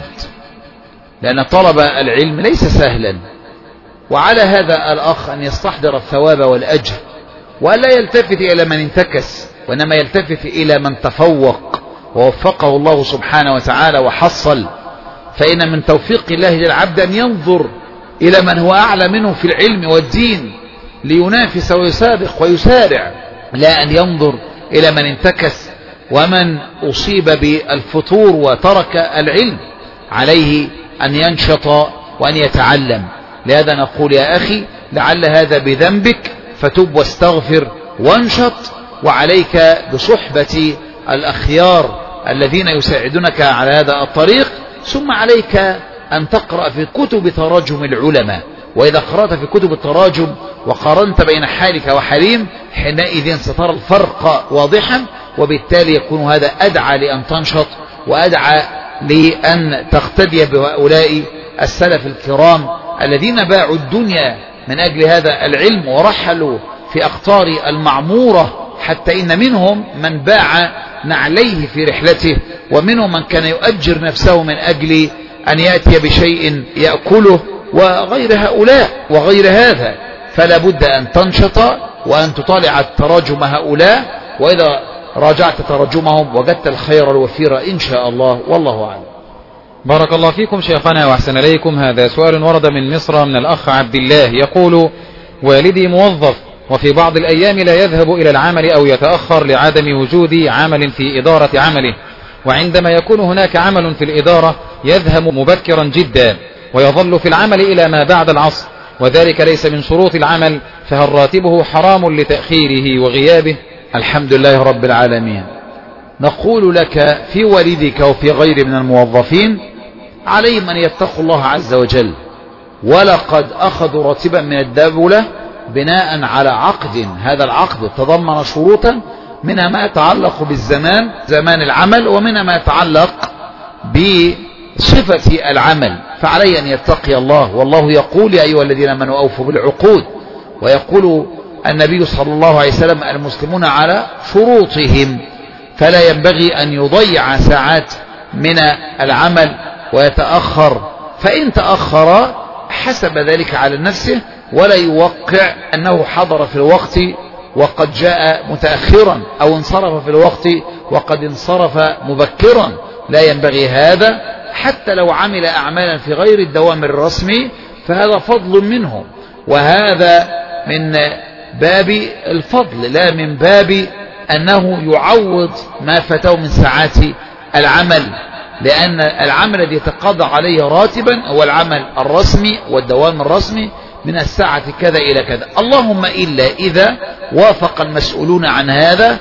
لأن طلب العلم ليس سهلا. وعلى هذا الأخ أن يستحضر الثواب والأجر، ولا يلتفت إلى من انتكس، وإنما يلتفت إلى من تفوق ووفقه الله سبحانه وتعالى وحصل. فإن من توفيق الله للعبد أن ينظر إلى من هو أعلى منه في العلم والدين لينافس ويسابق ويسارع، لا أن ينظر إلى من انتكس ومن أصيب بالفتور وترك العلم. عليه أن ينشط وأن يتعلم. لهذا نقول يا أخي لعل هذا بذنبك، فتب واستغفر وانشط، وعليك بصحبة الأخيار الذين يساعدونك على هذا الطريق، ثم عليك أن تقرأ في كتب تراجم العلماء، وإذا قرأت في كتب التراجم وقارنت بين حالك وحالهم حينئذ سترى الفرق واضحا، وبالتالي يكون هذا أدعى لأن تنشط وأدعى لأن تقتدي بهؤلاء السلف الكرام الذين باعوا الدنيا من أجل هذا العلم ورحلوا في أقطار المعمورة، حتى إن منهم من باع نعليه في رحلته، ومنهم من كان يؤجر نفسه من أجل أن يأتي بشيء يأكله، وغير هؤلاء وغير هذا. فلا بد أن تنشط وأن تطالع تراجم هؤلاء، وإذا راجعت تراجمهم وجدت الخير الوفير إن شاء الله، والله أعلم. بارك الله فيكم شيخنا وأحسن إليكم. هذا سؤال ورد من مصر من الأخ عبد الله، يقول: والدي موظف، وفي بعض الأيام لا يذهب إلى العمل أو يتأخر لعدم وجود عمل في إدارة عمله، وعندما يكون هناك عمل في الإدارة يذهب مبكرا جدا ويظل في العمل إلى ما بعد العصر، وذلك ليس من شروط العمل، فهل راتبه حرام لتأخيره وغيابه؟ الحمد لله رب العالمين. نقول لك في والدك وفي غير من الموظفين عليهم أن يتقوا الله عز وجل، ولقد أخذوا راتبا من الدولة بناء على عقد، هذا العقد تضمن شروطا منها ما يتعلق بالزمان، زمان العمل، ومنها ما يتعلق بصفة العمل، فعليه أن يتقي الله. والله يقول: يا أيها الذين آمنوا أوفوا بالعقود، ويقول النبي صلى الله عليه وسلم: المسلمون على شروطهم، فلا ينبغي أن يضيع ساعات من العمل ويتأخر، فإن تأخر حسب ذلك على نفسه، ولا يوقع أنه حضر في الوقت وقد جاء متأخرا، أو انصرف في الوقت وقد انصرف مبكرا، لا ينبغي هذا. حتى لو عمل أعمالا في غير الدوام الرسمي فهذا فضل منه، وهذا من باب الفضل لا من باب أنه يعوض ما فاته من ساعات العمل، لأن العمل الذي يتقاضى عليه راتبا هو العمل الرسمي والدوام الرسمي من الساعة كذا إلى كذا، اللهم إلا إذا وافق المسؤولون عن هذا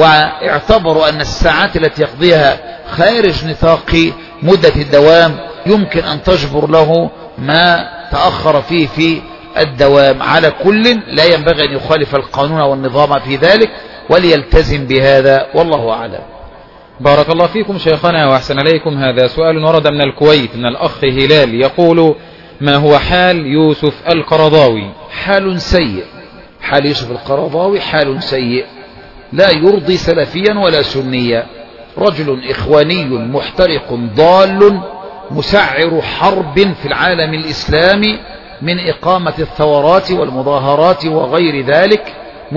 واعتبروا أن الساعات التي يقضيها خارج نطاق مدة الدوام يمكن أن تجبر له ما تأخر فيه في الدوام. على كل لا ينبغي أن يخالف القانون والنظام في ذلك، وليلتزم بهذا، والله أعلم. بارك الله فيكم شيخنا وأحسن إليكم. هذا سؤال ورد من الكويت من الأخ هلال، يقول: ما هو حال يوسف القرضاوي؟ حال سيء، حال يوسف القرضاوي حال سيء، لا يرضي سلفيا ولا سنيا، رجل إخواني محترق ضال مسعر حرب في العالم الإسلامي من إقامة الثورات والمظاهرات وغير ذلك،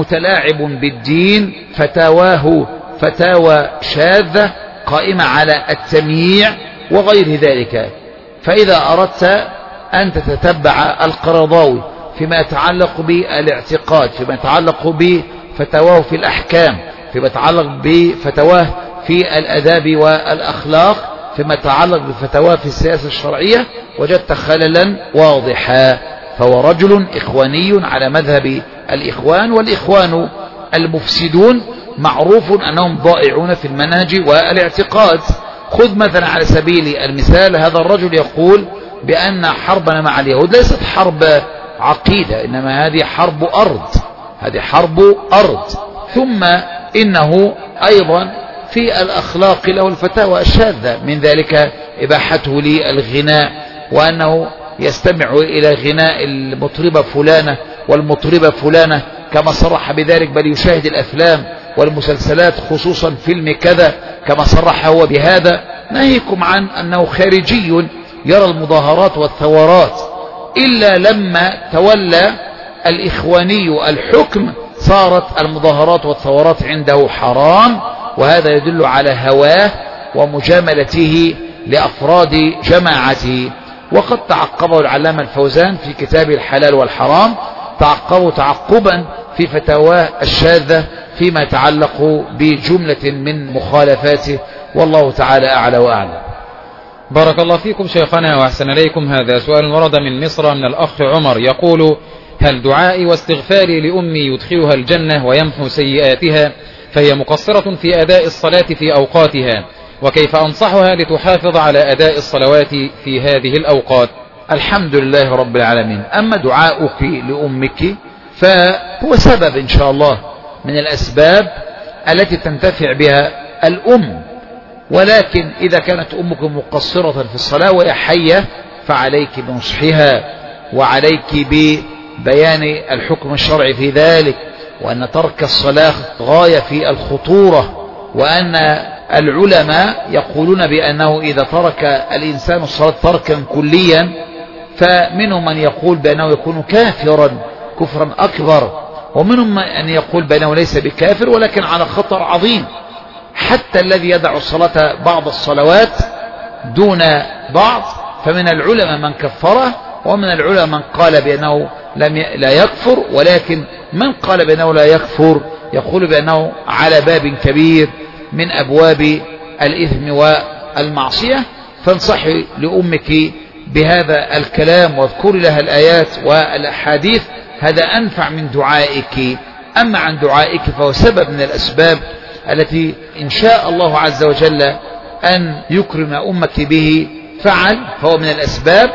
متلاعب بالدين، فتاواه فتاوى شاذة قائمة على التمييع وغير ذلك. فإذا أردت أن تتتبع القرضاوي فيما يتعلق بالاعتقاد، فيما يتعلق بفتواه في الأحكام، فيما يتعلق بفتواه في الأداب والأخلاق، فيما يتعلق بفتواه في السياسة الشرعية، وجدت خللا واضحا. فهو رجل إخواني على مذهب الإخوان، والإخوان المفسدون معروف أنهم ضائعون في المنهج والاعتقاد. خذ مثلا على سبيل المثال هذا الرجل يقول بأن حربنا مع اليهود ليست حرب عقيدة، إنما هذه حرب أرض، هذه حرب أرض. ثم إنه أيضا في الأخلاق له الفتاوى الشاذة، من ذلك إباحته للغناء، وأنه يستمع إلى غناء المطربة فلانة والمطربة فلانة كما صرح بذلك، بل يشاهد الأفلام والمسلسلات خصوصا فيلم كذا كما صرح هو بهذا، ناهيكم عن أنه خارجي يرى المظاهرات والثورات. إلا لما تولى الإخواني الحكم صارت المظاهرات والثورات عنده حرام، وهذا يدل على هواه ومجاملته لأفراد جماعته. وقد تعقبه العلامة الفوزان في كتابه الحلال والحرام، تعقبه تعقبا في فتاواه الشاذة فيما يتعلق بجملة من مخالفاته، والله تعالى أعلى وأعلم. بارك الله فيكم شيخنا وأحسن إليكم. هذا سؤال ورد من مصر من الأخ عمر، يقول: هل دعائي واستغفاري لأمي يدخلها الجنة ويمحو سيئاتها، فهي مقصرة في أداء الصلاة في أوقاتها، وكيف أنصحها لتحافظ على أداء الصلوات في هذه الأوقات؟ الحمد لله رب العالمين. أما دعاؤك لأمك فهو سبب إن شاء الله من الأسباب التي تنتفع بها الأم، ولكن إذا كانت أمك مقصرة في الصلاة وهي حية فعليك بنصحها، وعليك ببيان الحكم الشرعي في ذلك، وأن ترك الصلاة غاية في الخطورة، وأن العلماء يقولون بأنه إذا ترك الإنسان الصلاة تركا كليا فمنهم من يقول بأنه يكون كافرا كفرا أكبر، ومنهم من يقول بأنه ليس بكافر ولكن على خطر عظيم. حتى الذي يدع الصلاة بعض الصلوات دون بعض فمن العلماء من كفره، ومن العلماء من قال بأنه لا يكفر، ولكن من قال بأنه لا يكفر يقول بأنه على باب كبير من أبواب الإثم والمعصية. فانصحي لأمك بهذا الكلام واذكري لها الآيات والأحاديث، هذا أنفع من دعائك. أما عن دعائك فهو سبب من الأسباب التي إن شاء الله عز وجل أن يكرم أمك به فعل، فهو من الأسباب،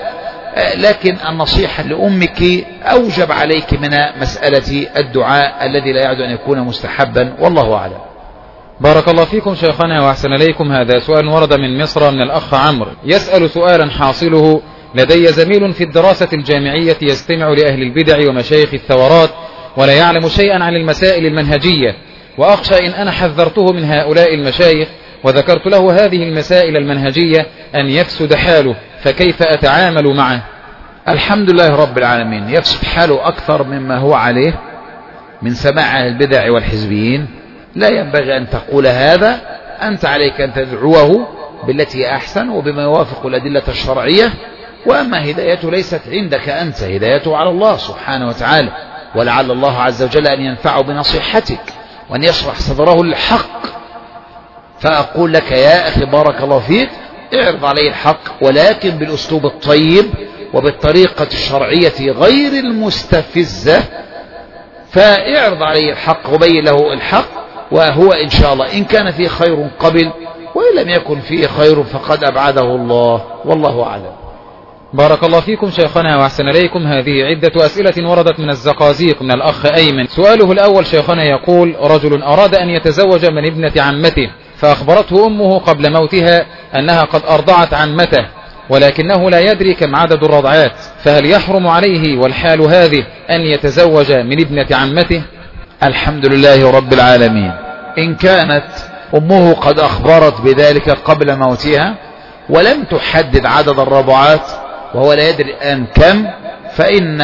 لكن النصيحة لأمك أوجب عليك من مسألة الدعاء الذي لا يعد أن يكون مستحبا، والله أعلم. بارك الله فيكم شيخنا وأحسن إليكم. هذا سؤال ورد من مصر من الأخ عمرو، يسأل سؤالا حاصله: لدي زميل في الدراسة الجامعية يستمع لأهل البدع ومشايخ الثورات ولا يعلم شيئا عن المسائل المنهجية، وأخشى إن أنا حذرته من هؤلاء المشايخ وذكرت له هذه المسائل المنهجية أن يفسد حاله، فكيف أتعامل معه؟ الحمد لله رب العالمين. يفسد حاله أكثر مما هو عليه من سماع أهل البدع والحزبيين. لا ينبغي أن تقول هذا، أنت عليك أن تدعوه بالتي أحسن وبما يوافق الأدلة الشرعية، وأما هدايته ليست عندك أنت، هدايته على الله سبحانه وتعالى، ولعل الله عز وجل أن ينفعه بنصيحتك وأن يشرح صدره للحق. فأقول لك يا أخي بارك الله فيك، اعرض عليه الحق ولكن بالأسلوب الطيب وبالطريقة الشرعية غير المستفزة، فاعرض عليه الحق وبين له الحق، وهو إن شاء الله إن كان فيه خير قبل، وإن لم يكن فيه خير فقد أبعده الله، والله أعلم. بارك الله فيكم شيخنا وأحسن إليكم. هذه عدة أسئلة وردت من الزقازيق من الأخ أيمن. سؤاله الأول شيخنا يقول: رجل أراد أن يتزوج من ابنة عمته، فأخبرته أمه قبل موتها أنها قد أرضعت عمته، ولكنه لا يدري كم عدد الرضعات، فهل يحرم عليه والحال هذه أن يتزوج من ابنة عمته؟ الحمد لله رب العالمين. إن كانت أمه قد أخبرت بذلك قبل موتها ولم تحدد عدد الرضعات وهو لا يدري الآن كم، فإن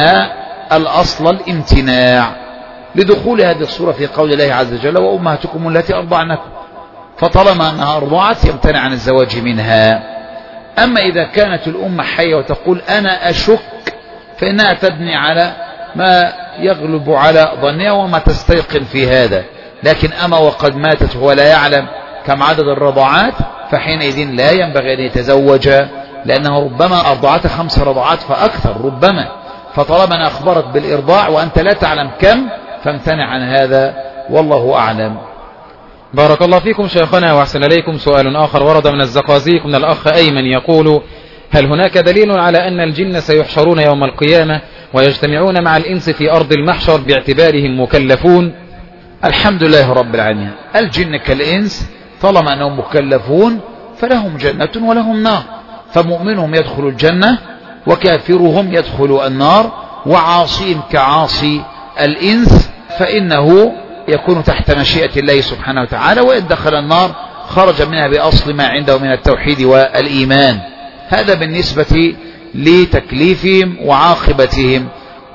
الأصل الامتناع لدخول هذه الصورة في قول الله عز وجل: وأمهاتكم التي أرضعنكم، فطالما أنها أرضعت يمتنع عن الزواج منها. أما إذا كانت الأم حية وتقول أنا أشك، فإنها تبني على ما يغلب على ظنها وما تستيقن في هذا. لكن أما وقد ماتت وهو لا يعلم كم عدد الرضعات، فحينئذ لا ينبغي أن يتزوج، لأنه ربما أرضعت 5 رضعات فأكثر ربما، فطالما أنا أخبرت بالإرضاع وأنت لا تعلم كم فامتنع عن هذا، والله أعلم. بارك الله فيكم شيخنا وأحسن إليكم. سؤال آخر ورد من الزقازيق من الأخ أيمن يقول: هل هناك دليل على أن الجن سيحشرون يوم القيامة ويجتمعون مع الإنس في أرض المحشر باعتبارهم مكلفون؟ الحمد لله رب العالمين. الجن كالإنس طالما أنهم مكلفون فلهم جنة ولهم نار، فمؤمنهم يدخل الجنة وكافرهم يدخل النار، وعاصيهم كعاصي الإنس فإنه يكون تحت مشيئة الله سبحانه وتعالى، وإن دخل النار خرج منها بأصل ما عنده من التوحيد والإيمان. هذا بالنسبة لتكليفهم وعاقبتهم.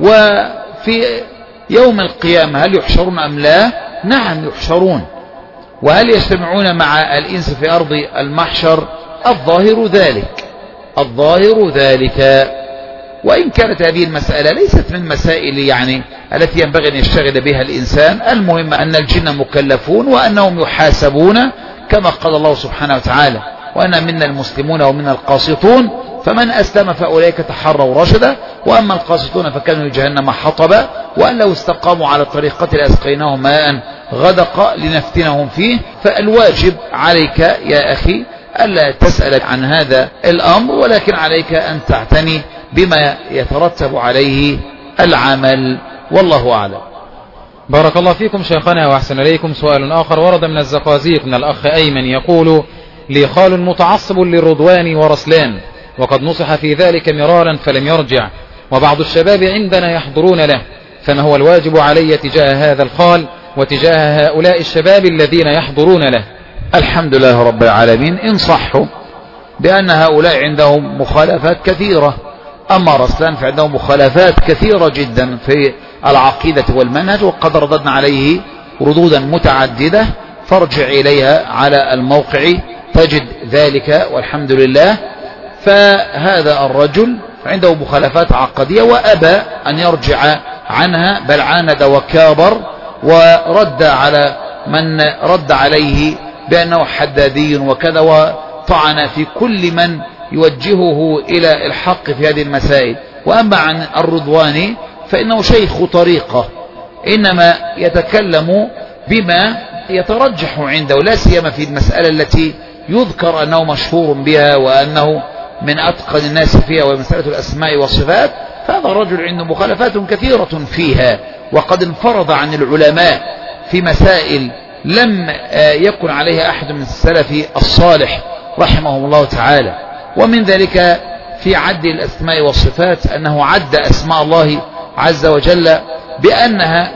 وفي يوم القيامة هل يحشرون أم لا؟ نعم يحشرون. وهل يجتمعون مع الإنس في أرض المحشر؟ الظاهر ذلك. وإن كانت هذه المسألة ليست من مسائل يعني التي ينبغي أن يشتغل بها الإنسان، المهم أن الجن مكلفون وأنهم يحاسبون كما قال الله سبحانه وتعالى: وأن منا المسلمون ومنا القاسطون، فمن أسلم فأولئك تحروا رشدا، وأما القاسطون فكانوا لجهنم حطبا، وأن لو استقاموا على الطريقة لأسقيناهم ماء غدق لنفتنهم فيه. فالواجب عليك يا أخي ألا تسأل عن هذا الأمر، ولكن عليك أن تعتني بما يترتب عليه العمل، والله أعلم. بارك الله فيكم شيخنا وأحسن إليكم. سؤال آخر ورد من الزقازيق من الأخ أيمن يقول: لي خال متعصب للرضوان ورسلان، وقد نصح في ذلك مرارا فلم يرجع، وبعض الشباب عندنا يحضرون له، فما هو الواجب علي تجاه هذا الخال وتجاه هؤلاء الشباب الذين يحضرون له؟ الحمد لله رب العالمين، إن صحوا بأن هؤلاء عندهم مخالفات كثيرة، أما رسلان فعندهم مخالفات كثيرة جدا في العقيدة والمنهج، وقد رددنا عليه ردودا متعددة، فارجع إليها على الموقع تجد ذلك والحمد لله. فهذا الرجل عنده مخالفات عقدية وأبى أن يرجع عنها، بل عاند وكابر ورد على من رد عليه بأنه حدادي وكذا، وطعن في كل من يوجهه إلى الحق في هذه المسائل. وأما عن الرضواني فإنه شيخ طريقة، إنما يتكلم بما يترجح عنده، لا سيما في المسألة التي يذكر أنه مشهور بها وأنه من أتقن الناس فيها، ومسألة الأسماء والصفات. فهذا الرجل عنده مخالفات كثيرة فيها، وقد انفرض عن العلماء في مسائل لم يكن عليها أحد من السلف الصالح رحمهم الله تعالى. ومن ذلك في عد الأسماء والصفات أنه عد أسماء الله عز وجل بأنها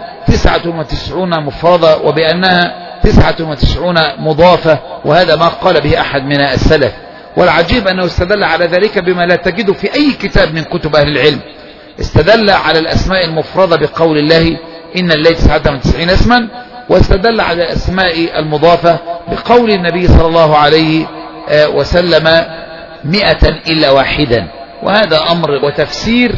99 مفردة وبأنها 99 مضافة، وهذا ما قال به أحد من السلف. والعجيب أنه استدل على ذلك بما لا تجده في أي كتاب من كتب أهل العلم. استدل على الأسماء المفردة بقول الله إن الليل 99 اسما، واستدل على الأسماء المضافة بقول النبي صلى الله عليه وسلم 100 إلا واحدا. وهذا أمر وتفسير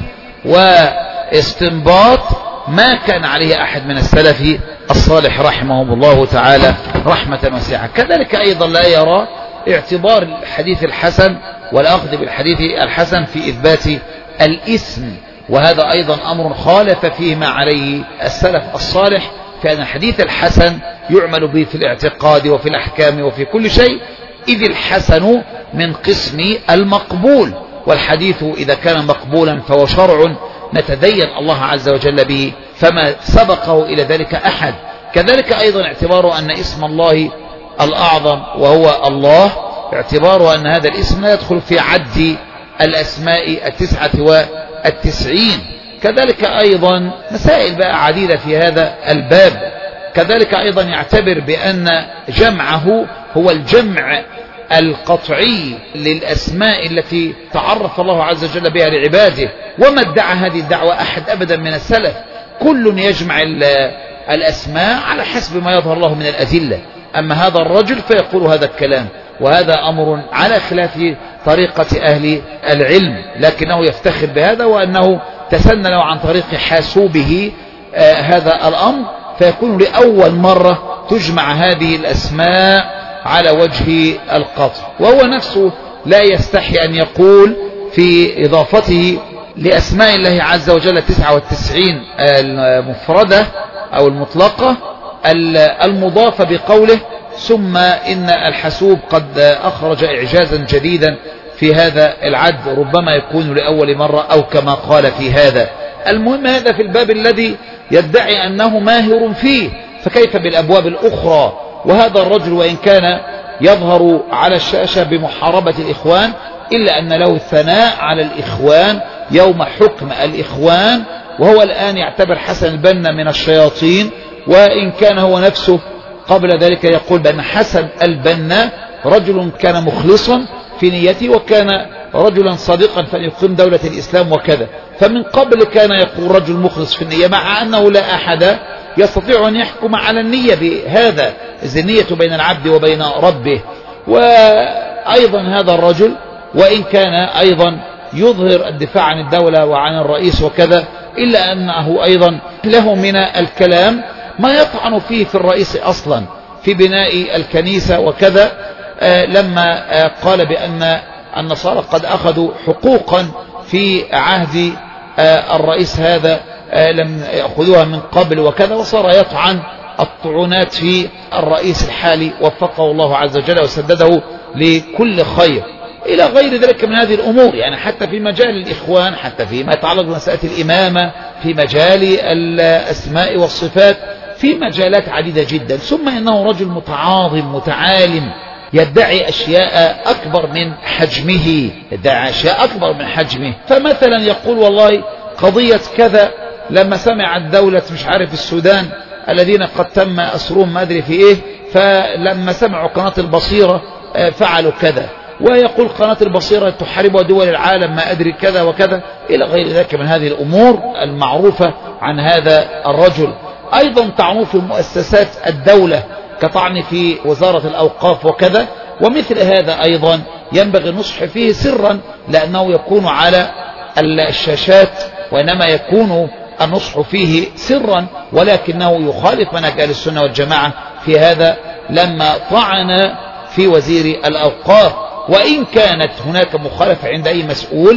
واستنباط ما كان عليه أحد من السلف الصالح رحمهم الله تعالى رحمة واسعة. كذلك أيضا لا يرى اعتبار الحديث الحسن والأخذ بالحديث الحسن في إثبات الاسم، وهذا أيضا أمر خالف فيه ما عليه السلف الصالح، فإن الحديث الحسن يعمل به في الاعتقاد وفي الأحكام وفي كل شيء، إذ الحسن من قسم المقبول، والحديث إذا كان مقبولا فهو شرع نتدين الله عز وجل به، فما سبقه إلى ذلك أحد. كذلك أيضا اعتبار أن اسم الله الأعظم وهو الله، اعتبار أن هذا الاسم لا يدخل في عد الأسماء 99. كذلك أيضا مسائل بقى عديدة في هذا الباب. كذلك أيضا يعتبر بأن جمعه هو الجمع القطعي للأسماء التي تعرف الله عز وجل بها لعباده، وما ادعى هذه الدعوة أحد أبدا من السلف. كل يجمع الأسماء على حسب ما يظهر له من الأدلة، أما هذا الرجل فيقول هذا الكلام، وهذا أمر على خلاف طريقة أهل العلم، لكنه يفتخر بهذا وأنه تسنن عن طريق حاسوبه هذا الأمر، فيكون لأول مرة تجمع هذه الأسماء على وجه القطع. وهو نفسه لا يستحي أن يقول في إضافته لأسماء الله عز وجل 99 المفردة أو المطلقة المضافة بقوله ثم إن الحاسوب قد أخرج إعجازا جديدا في هذا العد، ربما يكون لأول مرة أو كما قال في هذا. المهم هذا في الباب الذي يدعي أنه ماهر فيه، فكيف بالأبواب الأخرى؟ وهذا الرجل وإن كان يظهر على الشاشة بمحاربة الإخوان، إلا أن له الثناء على الإخوان يوم حكم الإخوان، وهو الآن يعتبر حسن البنا من الشياطين، وإن كان هو نفسه قبل ذلك يقول بأن حسن البنا رجل كان مخلصا في نيته وكان رجلا صادقا فأن يقيم دولة الإسلام وكذا. فمن قبل كان يقول رجل مخلص في النية، مع أنه لا أحد يستطيع أن يحكم على النية بهذا، النية بين العبد وبين ربه. وأيضا هذا الرجل وإن كان أيضا يظهر الدفاع عن الدولة وعن الرئيس وكذا، إلا أنه أيضا له من الكلام ما يطعن فيه في الرئيس أصلا في بناء الكنيسة وكذا، لما قال بأن النصارى قد أخذوا حقوقا في عهد الرئيس هذا لم يأخذوها من قبل وكذا، وصار يطعن الطعنات في الرئيس الحالي وفقه الله عز وجل وسدده لكل خير إلى غير ذلك من هذه الأمور. يعني حتى في مجال الإخوان، حتى فيما يتعلق بمسألة الإمامة، في مجال الأسماء والصفات، في مجالات عديدة جدا. ثم إنه رجل متعاظم متعالم يدعي أشياء أكبر من حجمه، فمثلا يقول والله قضية كذا لما سمعت دولة مش عارف السودان الذين قد تم أسرهم ما أدري في إيه، فلما سمعوا قناة البصيرة فعلوا كذا، ويقول قناة البصيرة تحارب دول العالم ما أدري كذا وكذا إلى غير ذلك من هذه الأمور المعروفة عن هذا الرجل. أيضا طعنوا في مؤسسات الدولة كطعن في وزارة الأوقاف وكذا، ومثل هذا أيضا ينبغي النصح فيه سرا لأنه يكون على الشاشات، وإنما يكون النصح فيه سرا، ولكنه يخالف منهج أهل السنة والجماعة في هذا لما طعن في وزير الأوقاف. وإن كانت هناك مخالفة عند أي مسؤول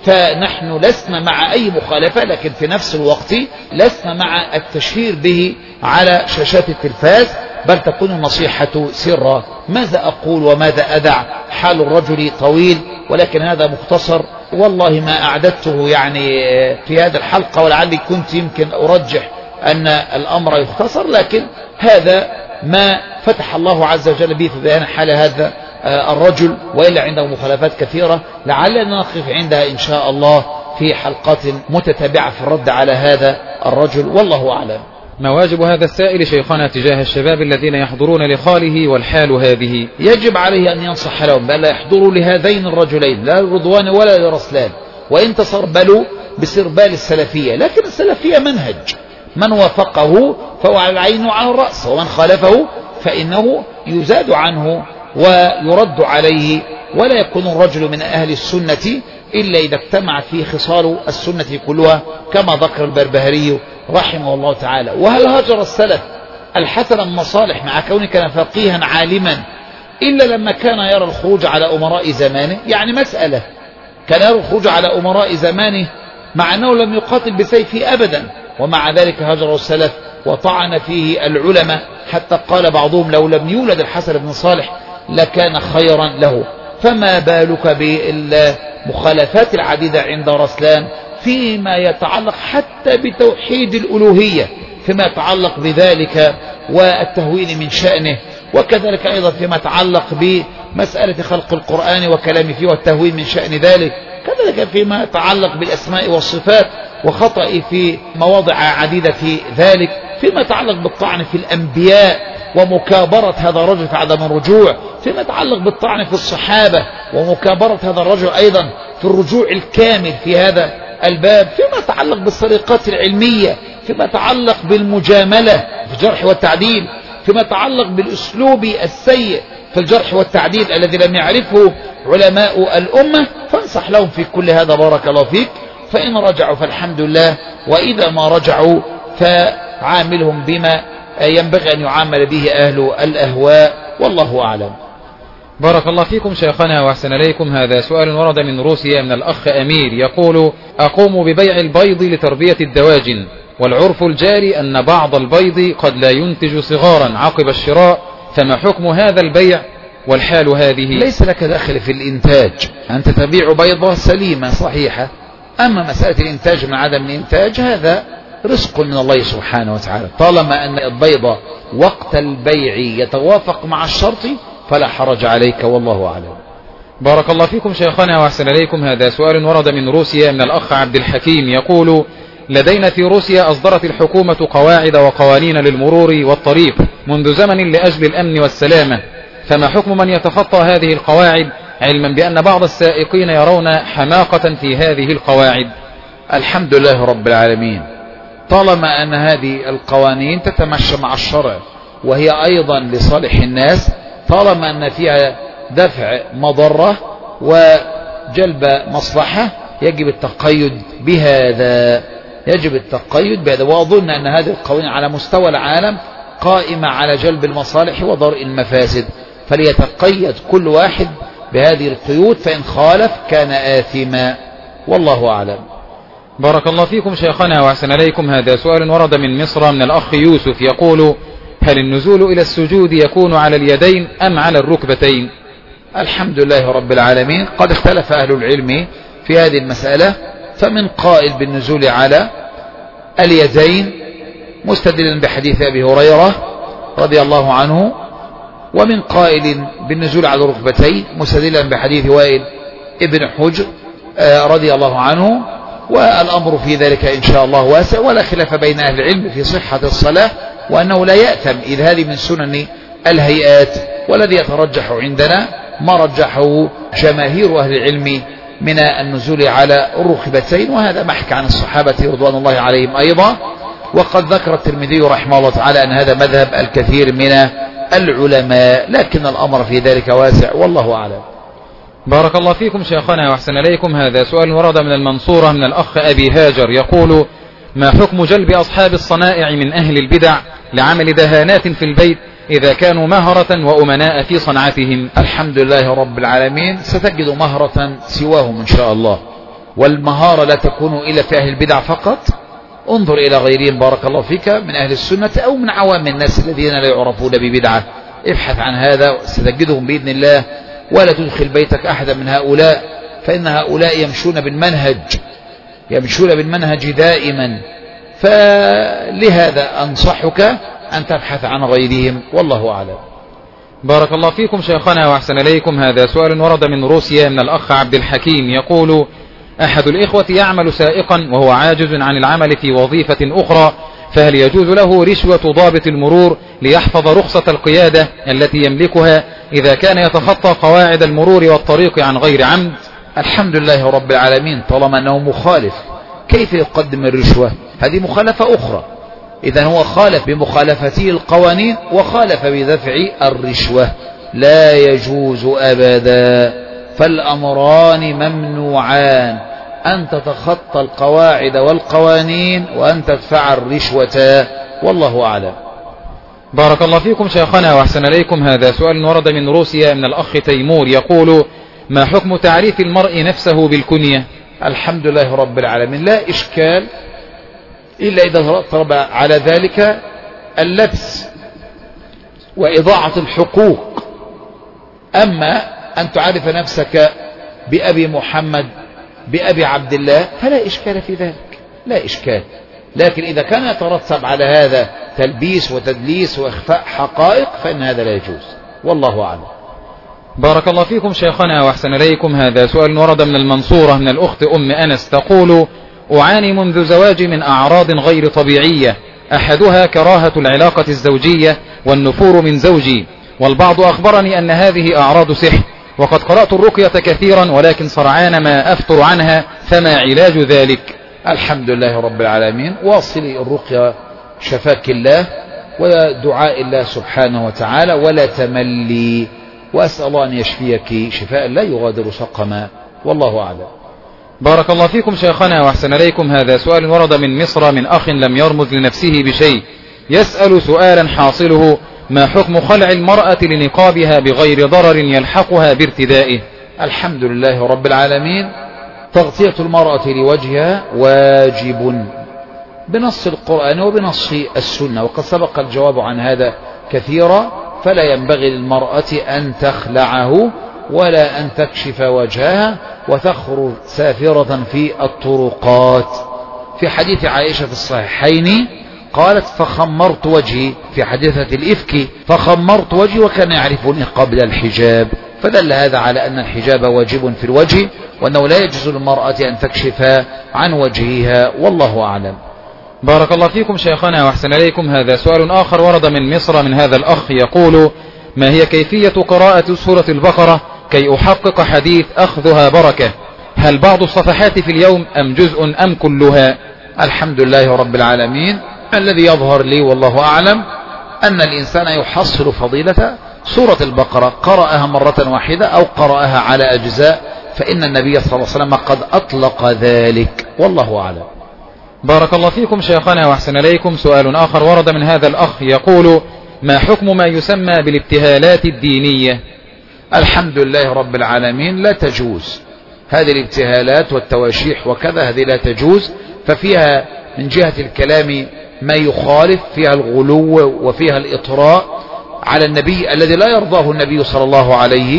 فنحن لسنا مع أي مخالفة، لكن في نفس الوقت لسنا مع التشهير به على شاشات التلفاز، بل تكون النصيحة سرا. ماذا أقول وماذا أدع؟ حال الرجل طويل، ولكن هذا مختصر، والله ما أعددته يعني في هذا الحلقة، ولعلي كنت يمكن أرجح أن الأمر يختصر، لكن هذا ما فتح الله عز وجل به في بيان حال هذا الرجل، وإلا عنده مخالفات كثيرة لعلنا نقف عندها إن شاء الله في حلقات متتابعة في الرد على هذا الرجل، والله أعلم. ما واجب هذا السائل شيخنا تجاه الشباب الذين يحضرون لخاله والحال هذه؟ يجب عليه أن ينصح لهم بألا يحضروا لهذين الرجلين، لا لرضوان ولا لرسلان، وإن تسربلوا بسربال السلفية، لكن السلفية منهج، من وافقه فهو على العين وعلى الرأس، ومن خالفه فإنه يزاد عنه ويرد عليه. ولا يكون الرجل من أهل السنة إلا إذا اجتمعت فيه خصال السنة كلها، كما ذكر البربهاري رحمه الله تعالى. وهل هاجر السلف الحسن بن صالح مع كونه كان فقيها عالما إلا لما كان يرى الخروج على أمراء زمانه؟ يعني مسألة كان يرى الخروج على أمراء زمانه مع أنه لم يقاتل بسيفه أبدا، ومع ذلك هاجر السلف وطعن فيه العلماء، حتى قال بعضهم لو لم يولد الحسن بن صالح لكان خيرا له. فما بالك بالمخالفات العديدة عند رسلان فيما يتعلق حتى بتوحيد الألوهية، فيما يتعلق بذلك والتهوين من شأنه، وكذلك أيضا فيما يتعلق بمسألة خلق القرآن وكلام فيه والتهوين من شأن ذلك، كذلك فيما يتعلق بالأسماء والصفات وخطأ في مواضع عديدة في ذلك، فيما يتعلق بالطعن في الأنبياء ومكابرة هذا الرجل في عدم الرجوع، فيما يتعلق بالطعن في الصحابة ومكابرة هذا الرجل أيضا في الرجوع الكامل في هذا الباب، فيما يتعلق بالسرقات العلمية، فيما يتعلق بالمجاملة في الجرح والتعديل، فيما يتعلق بالأسلوب السيء في الجرح والتعديل الذي لم يعرفه علماء الأمة. فانصح لهم في كل هذا بارك الله فيك، فإن رجعوا فالحمد لله، وإذا ما رجعوا فعاملهم بما ينبغي أن يعامل به أهل الأهواء، والله أعلم. بارك الله فيكم شيخنا وأحسن إليكم. هذا سؤال ورد من روسيا من الأخ أمير، يقول: أقوم ببيع البيض لتربية الدواجن، والعرف الجاري أن بعض البيض قد لا ينتج صغارا عقب الشراء، فما حكم هذا البيع والحال هذه؟ ليس لك دخل في الإنتاج، أنت تبيع بيضة سليمة صحيحة، أما مسألة الإنتاج من عدم الإنتاج هذا رزق من الله سبحانه وتعالى، طالما أن البيضة وقت البيع يتوافق مع الشرط فلا حرج عليك، والله أعلم. بارك الله فيكم شيخنا وأحسن إليكم. هذا سؤال ورد من روسيا من الأخ عبد الحكيم، يقول: لدينا في روسيا أصدرت الحكومة قواعد وقوانين للمرور والطريق منذ زمن لأجل الأمن والسلامة، فما حكم من يتخطى هذه القواعد، علما بأن بعض السائقين يرون حماقة في هذه القواعد؟ الحمد لله رب العالمين، طالما أن هذه القوانين تتمشى مع الشرع وهي أيضا لصالح الناس، طالما أن فيها دفع مضرة وجلب مصلحة، يجب التقيد بهذا، وأظن أن هذه القوانين على مستوى العالم قائمة على جلب المصالح ودرء المفاسد، فليتقيد كل واحد بهذه القيود، فإن خالف كان آثما، والله أعلم. بارك الله فيكم شيخنا وأحسن إليكم. هذا سؤال ورد من مصر من الأخ يوسف، يقول: هل النزول إلى السجود يكون على اليدين أم على الركبتين؟ الحمد لله رب العالمين. قد اختلف أهل العلم في هذه المسألة، فمن قائل بالنزول على اليدين مستدلا بحديث أبي هريرة رضي الله عنه، ومن قائل بالنزول على الركبتين مستدلا بحديث وائل ابن حجر رضي الله عنه. والأمر في ذلك إن شاء الله واسع، ولا خلاف بين أهل العلم في صحة الصلاة وأنه لا يأثم، إذ هذه من سنن الهيئات. والذي يترجح عندنا ما رجحه جماهير أهل العلم من النزول على الركبتين، وهذا محكى عن الصحابة رضوان الله عليهم أيضا. وقد ذكر الترمذي رحمه الله تعالى أن هذا مذهب الكثير من العلماء، لكن الأمر في ذلك واسع والله أعلم. بارك الله فيكم شيخنا وأحسن إليكم. هذا سؤال ورد من المنصورة من الأخ أبي هاجر، يقول: ما حكم جلب أصحاب الصنائع من أهل البدع لعمل دهانات في البيت إذا كانوا مهرة وأمناء في صنعتهم؟ الحمد لله رب العالمين. ستجد مهرة سواهم إن شاء الله، والمهارة لا تكون إلا في أهل البدع فقط. انظر إلى غيرهم بارك الله فيك من أهل السنة أو من عوام الناس الذين لا يعرفون ببدعة، ابحث عن هذا ستجدهم بإذن الله. ولا تدخل بيتك أحدا من هؤلاء، فإن هؤلاء يمشون بالمنهج دائما، فلهذا أنصحك أن تبحث عن غيرهم والله أعلم. بارك الله فيكم شيخنا وأحسن إليكم. هذا سؤال ورد من روسيا من الأخ عبد الحكيم، يقول: أحد الإخوة يعمل سائقا وهو عاجز عن العمل في وظيفة أخرى، فهل يجوز له رشوة ضابط المرور ليحفظ رخصة القيادة التي يملكها إذا كان يتخطى قواعد المرور والطريق عن غير عمد؟ الحمد لله رب العالمين. طالما أنه مخالف كيف يقدم الرشوة؟ هذه مخالفة أخرى. إذا هو خالف بمخالفته القوانين وخالف بدفع الرشوة، لا يجوز أبدا. فالأمران ممنوعان، أن تتخطى القواعد والقوانين وأن تدفع الرشوة والله أعلم. بارك الله فيكم شيخنا وأحسن إليكم. هذا سؤال ورد من روسيا من الأخ تيمور، يقول: ما حكم تعريف المرء نفسه بالكنية؟ الحمد لله رب العالمين. لا إشكال إلا إذا ترتب على ذلك اللبس وإضاعة الحقوق. أما أن تعرف نفسك بأبي محمد بأبي عبد الله فلا إشكال في ذلك، لا إشكال. لكن إذا كان يترتب على هذا تلبيس وتدليس وإخفاء حقائق فإن هذا لا يجوز والله أعلم. بارك الله فيكم شيخنا وأحسن إليكم. هذا سؤال ورد من المنصورة من الأخت أم أنس، تقول: أعاني منذ زواجي من أعراض غير طبيعية، أحدها كراهة العلاقة الزوجية والنفور من زوجي، والبعض أخبرني أن هذه أعراض سحر، وقد قرأت الرقية كثيرا ولكن سرعان ما أفتر عنها، فما علاج ذلك؟ الحمد لله رب العالمين. واصلي الرقية شفاك الله ودعاء الله سبحانه وتعالى، ولا تملي، وأسأل الله أن يشفيك شفاء لا يغادر سقما والله أعلم. بارك الله فيكم شيخنا وأحسن إليكم. هذا سؤال ورد من مصر من أخ لم يرمز لنفسه بشيء، يسأل سؤالا حاصله: ما حكم خلع المرأة لنقابها بغير ضرر يلحقها بارتدائه؟ الحمد لله رب العالمين. تغطية المرأة لوجهها واجب بنص القرآن وبنص السنة، وقد سبق الجواب عن هذا كثيرا. فلا ينبغي للمرأة أن تخلعه ولا أن تكشف وجهها وتخرج سافرة في الطرقات. في حديث عائشة في الصحيحين قالت: فخمرت وجهي، في حادثة الإفك، فخمرت وجهي وكان يعرفني قبل الحجاب. فدل هذا على أن الحجاب واجب في الوجه، وأنه لا يجوز للمرأة أن تكشف عن وجهها والله أعلم. بارك الله فيكم شيخنا وأحسن إليكم. هذا سؤال آخر ورد من مصر من هذا الأخ، يقول: ما هي كيفية قراءة سورة البقرة كي أحقق حديث أخذها بركة؟ هل بعض الصفحات في اليوم أم جزء أم كلها؟ الحمد لله رب العالمين. الذي يظهر لي والله أعلم أن الإنسان يحصل فضيلة سورة البقرة، قرأها مرة واحدة أو قرأها على أجزاء، فإن النبي صلى الله عليه وسلم قد أطلق ذلك والله أعلم. بارك الله فيكم شيخنا وأحسن إليكم. سؤال آخر ورد من هذا الأخ، يقول: ما حكم ما يسمى بالابتهالات الدينية؟ الحمد لله رب العالمين. لا تجوز هذه الابتهالات والتواشيح وكذا، هذه لا تجوز، ففيها من جهة الكلام ما يخالف، فيها الغلو وفيها الإطراء على النبي الذي لا يرضاه النبي صلى الله عليه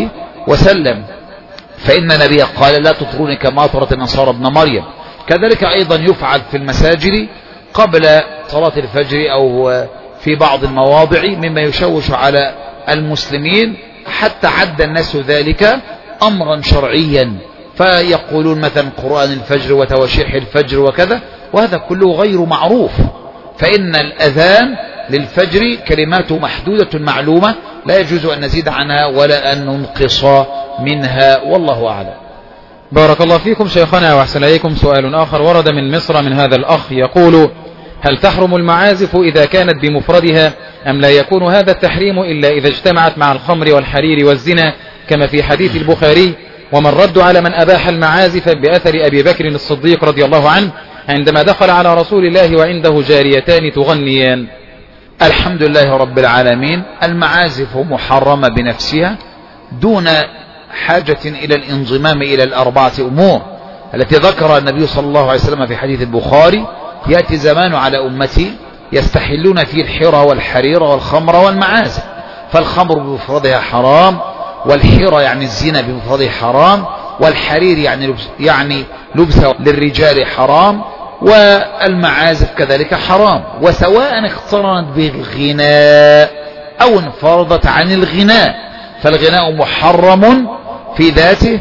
وسلم، فإن النبي قال لا تطروني كما أطرت النصارى ابن مريم. كذلك أيضا يفعل في المساجد قبل صلاة الفجر أو في بعض المواضع مما يشوش على المسلمين، حتى عد الناس ذلك أمرا شرعيا، فيقولون مثلا قرآن الفجر وتواشيح الفجر وكذا، وهذا كله غير معروف. فإن الأذان للفجر كلماته محدودة معلومة، لا يجوز أن نزيد عنها ولا أن ننقص منها، والله أعلم. بارك الله فيكم شيخنا وأحسن إليكم. سؤال آخر ورد من مصر من هذا الأخ يقول: هل تحرم المعازف إذا كانت بمفردها، أم لا يكون هذا التحريم إلا إذا اجتمعت مع الخمر والحرير والزنا كما في حديث البخاري؟ وما الرد على من أباح المعازف بأثر أبي بكر الصديق رضي الله عنه عندما دخل على رسول الله وعنده جاريتان تغنيان؟ الحمد لله رب العالمين. المعازف محرمة بنفسها دون حاجة إلى الانضمام إلى الأربعة أمور التي ذكر النبي صلى الله عليه وسلم في حديث البخاري: يأتي زمان على أمتي يستحلون فيه الحرى والحرير والخمر والمعازف. فالخمر بمفردها حرام، والحرى يعني الزنا بمفردها حرام، والحرير يعني لبسه للرجال حرام، والمعازف كذلك حرام، وسواء اقترنت بالغناء أو انفرضت عن الغناء، فالغناء محرم في ذاته،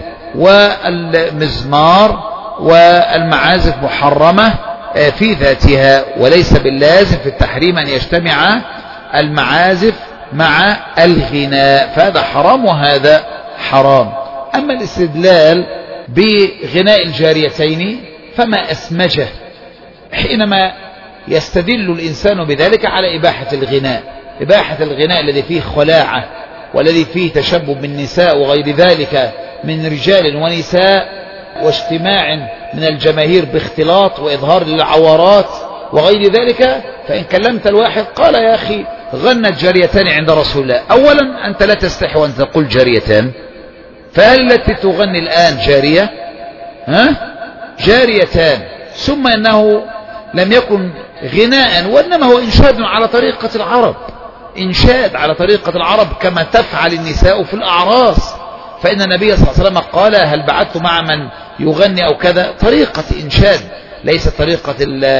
والمزمار والمعازف محرمة في ذاتها، وليس باللازم في التحريم أن يجتمع المعازف مع الغناء، فهذا حرام وهذا حرام. أما الاستدلال بغناء الجاريتين فما أسمجه حينما يستدل الإنسان بذلك على إباحة الغناء، إباحة الغناء الذي فيه خلاعة والذي فيه تشبه بالنساء وغير ذلك من رجال ونساء، واجتماع من الجماهير باختلاط وإظهار للعورات وغير ذلك. فإن كلمت الواحد قال: يا أخي غنت جاريتان عند رسول الله، أولا أنت لا تستحي وأن تقول جاريتان، فهل التي تغني الآن جارية؟ جاريتان. ثم أنه لم يكن غناء، وإنما هو إنشاد على طريقة العرب، إنشاد على طريقة العرب كما تفعل النساء في الأعراس. فإن النبي صلى الله عليه وسلم قال: هل بعثت مع من يغني أو كذا؟ طريقة إنشاد، ليس طريقة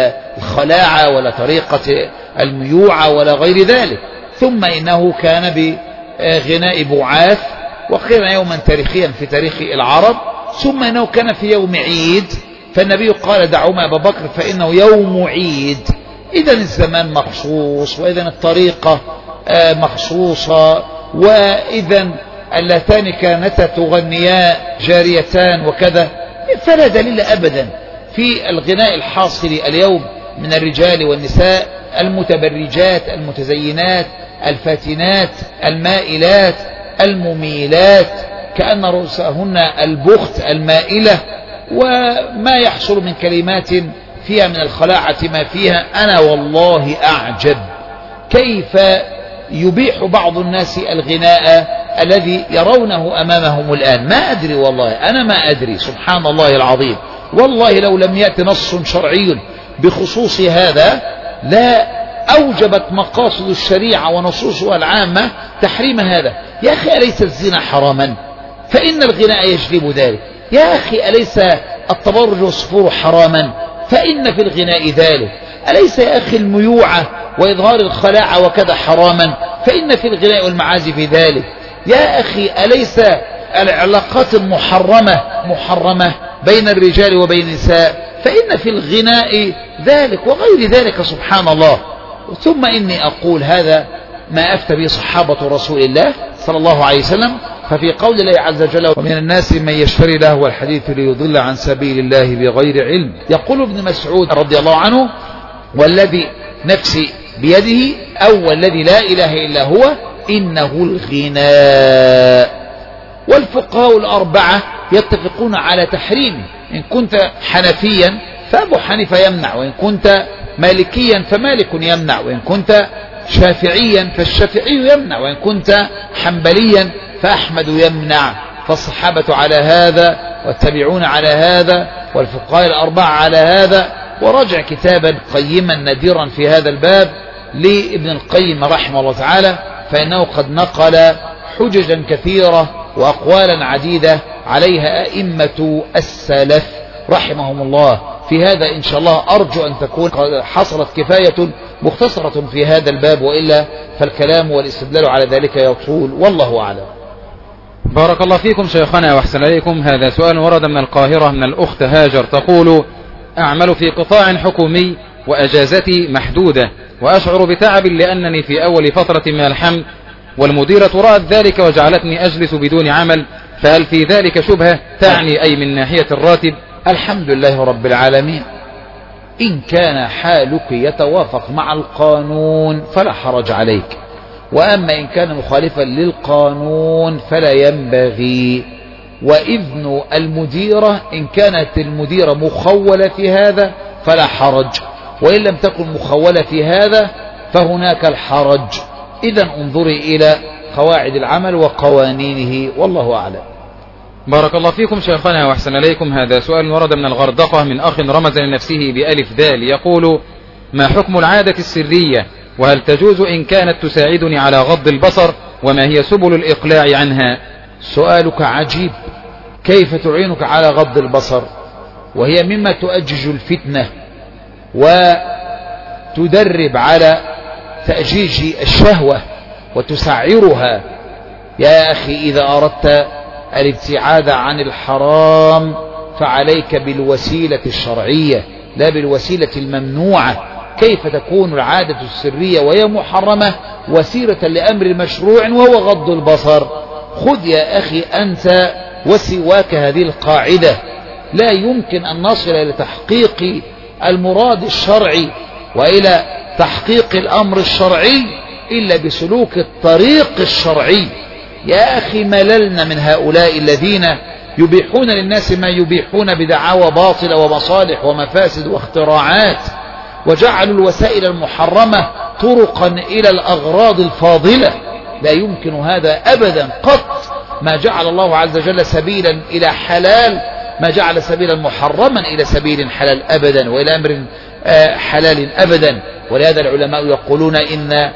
الخلاعة ولا طريقة الميوعة ولا غير ذلك. ثم إنه كان بغناء بعاث، وقيل يوما تاريخيا في تاريخ العرب. ثم إنه كان في يوم عيد، فالنبي قال: دعوما أبا بكر فإنه يوم عيد. إذا الزمان مخصوص، وإذا الطريقة مخصوصة، وإذا اللتان كانتا تغنيا جاريتان وكذا، فلا دليل أبدا في الغناء الحاصل اليوم من الرجال والنساء المتبرجات المتزينات الفاتنات المائلات المميلات كأن رؤوسهن البخت المائلة، وما يحصل من كلمات فيها من الخلاعة ما فيها. أنا والله أعجب كيف يبيح بعض الناس الغناء الذي يرونه أمامهم الآن. ما أدري والله، أنا ما أدري، سبحان الله العظيم. والله لو لم يأتي نص شرعي بخصوص هذا لا أوجبت مقاصد الشريعة ونصوصها العامة تحريم هذا. يا أخي أليس الزنا حراما؟ فإن الغناء يجلب ذلك. يا أخي أليس التبرج والصفور حراما؟ فإن في الغناء ذلك. أليس يا أخي الميوعة وإظهار الخلاعة وكذا حراما؟ فإن في الغناء والمعازف ذلك. يا أخي أليس العلاقات المحرمة محرمة بين الرجال وبين النساء؟ فإن في الغناء ذلك وغير ذلك، سبحان الله. ثم إني أقول هذا ما أفتى به صحابة رسول الله صلى الله عليه وسلم. ففي قول الله عز وجل: ومن الناس من يشتري لهو الحديث ليضل عن سبيل الله بغير علم. يقول ابن مسعود رضي الله عنه: والذي نفسي بيده أو الذي لا إله إلا هو إنه الغناء. والفقهاء الأربعة يتفقون على تحريمه. إن كنت حنفيا فأبو حنيفة يمنع، وإن كنت مالكيا فمالك يمنع، وإن كنت شافعيا فالشافعي يمنع، وإن كنت حنبليا فأحمد يمنع. فالصحابة على هذا، والتابعون على هذا، والفقهاء الأربعة على هذا. ورجع كتابا قيما نادرا في هذا الباب لابن القيم رحمه الله تعالى، فإنه قد نقل حججا كثيرة وأقوالا عديدة عليها أئمة السلف رحمهم الله. في هذا إن شاء الله أرجو أن تكون حصلت كفاية مختصرة في هذا الباب، وإلا فالكلام والاستدلال على ذلك يطول، والله أعلم. بارك الله فيكم شيخنا وأحسن إليكم. هذا سؤال ورد من القاهرة من الأخت هاجر، تقول: أعمل في قطاع حكومي وأجازتي محدودة، وأشعر بتعب لأنني في أول فترة من الحمل، والمديرة رأت ذلك وجعلتني أجلس بدون عمل، فهل في ذلك شبهة تعني أي من ناحية الراتب؟ الحمد لله رب العالمين. إن كان حالك يتوافق مع القانون فلا حرج عليك، وأما إن كان مخالفا للقانون فلا ينبغي. وإذن المديرة إن كانت المديرة مخولة في هذا فلا حرج، وإن لم تكن مخولة في هذا فهناك الحرج. إذن انظري إلى قواعد العمل وقوانينه، والله أعلم. بارك الله فيكم شيخنا وأحسن إليكم. هذا سؤال ورد من الغردقة من أخ رمز لنفسه بألف دال، يقول: ما حكم العادة السرية، وهل تجوز إن كانت تساعدني على غض البصر، وما هي سبل الإقلاع عنها؟ سؤالك عجيب، كيف تعينك على غض البصر وهي مما تؤجج الفتنة وتدرب على تأجيج الشهوة وتسعرها؟ يا أخي، إذا أردت الابتعاد عن الحرام فعليك بالوسيلة الشرعية لا بالوسيلة الممنوعة. كيف تكون العادة السرية وهي محرمة وسيلة لأمر مشروع وهو غض البصر؟ خذ يا أخي أنت وسواك هذه القاعدة: لا يمكن أن نصل إلى تحقيق المراد الشرعي وإلى تحقيق الأمر الشرعي إلا بسلوك الطريق الشرعي. يا أخي، مللنا من هؤلاء الذين يبيحون للناس ما يبيحون بدعاوى باطلة ومصالح ومفاسد واختراعات، وجعلوا الوسائل المحرمة طرقا إلى الأغراض الفاضلة. لا يمكن هذا أبدا قط. ما جعل الله عز وجل سبيلا إلى حلال، ما جعل سبيلا محرما إلى سبيل حلال أبدا، وإلى أمر حلال أبدا. ولهذا العلماء يقولون إن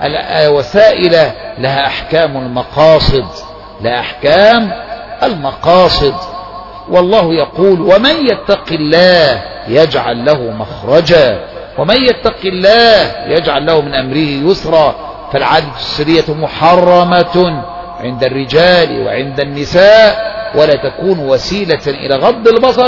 الوسائل لها أحكام المقاصد، لا أحكام المقاصد. والله يقول: ومن يتق الله يجعل له مخرجا، ومن يتق الله يجعل له من أمره يسرا. فالعادة السرية محرمة عند الرجال وعند النساء، ولا تكون وسيلة إلى غض البصر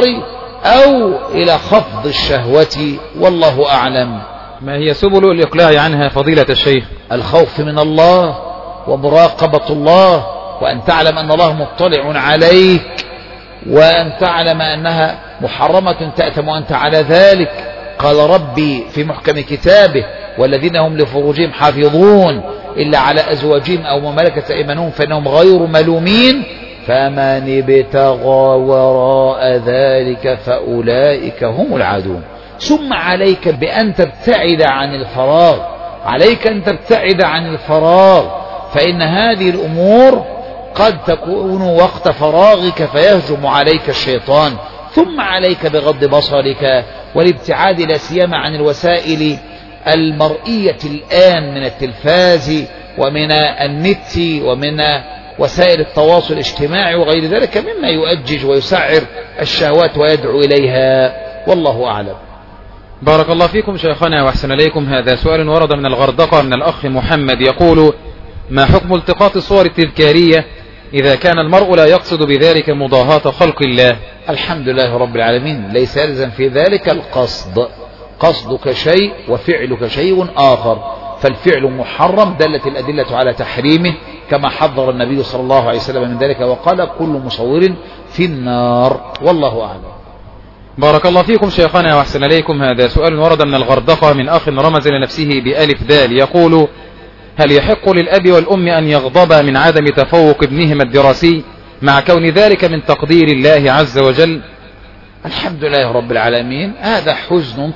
أو إلى خفض الشهوة، والله أعلم. ما هي سبل الإقلاع عنها فضيلة الشيخ؟ الخوف من الله ومراقبة الله، وأن تعلم أن الله مطلع عليك، وأن تعلم أنها محرمة تأتم وأنت على ذلك. قال ربي في محكم كتابه: والذين هم لفروجهم حافظون إلا على أزواجهم أو ما ملكت أيمانهم فإنهم غير ملومين، فمن ابتغى وراء ذلك فأولئك هم العادون. ثم عليك بأن تبتعد عن الفراغ، عليك أن تبتعد عن الفراغ، فإن هذه الأمور قد تكون وقت فراغك فيهجم عليك الشيطان. ثم عليك بغض بصرك والابتعاد لا سيما عن الوسائل المرئية الآن من التلفاز ومن النت ومن وسائل التواصل الاجتماعي وغير ذلك مما يؤجج ويسعر الشهوات ويدعو إليها، والله أعلم. بارك الله فيكم شيخنا وأحسن إليكم. هذا سؤال ورد من الغردقة من الأخ محمد، يقول: ما حكم التقاط الصور التذكارية إذا كان المرء لا يقصد بذلك مضاهاة خلق الله؟ الحمد لله رب العالمين، ليس يلزم في ذلك القصد. قصدك شيء وفعلك شيء آخر، فالفعل محرم دلت الأدلة على تحريمه، كما حذر النبي صلى الله عليه وسلم من ذلك وقال: كل مصور في النار، والله أعلم. بارك الله فيكم شيخنا وأحسن إليكم. هذا سؤال ورد من الغردقة من أخ رمز لنفسه بألف دال، يقول: هل يحق للأب والأم أن يغضبا من عدم تفوق ابنهما الدراسي مع كون ذلك من تقدير الله عز وجل؟ الحمد لله رب العالمين، هذا حزن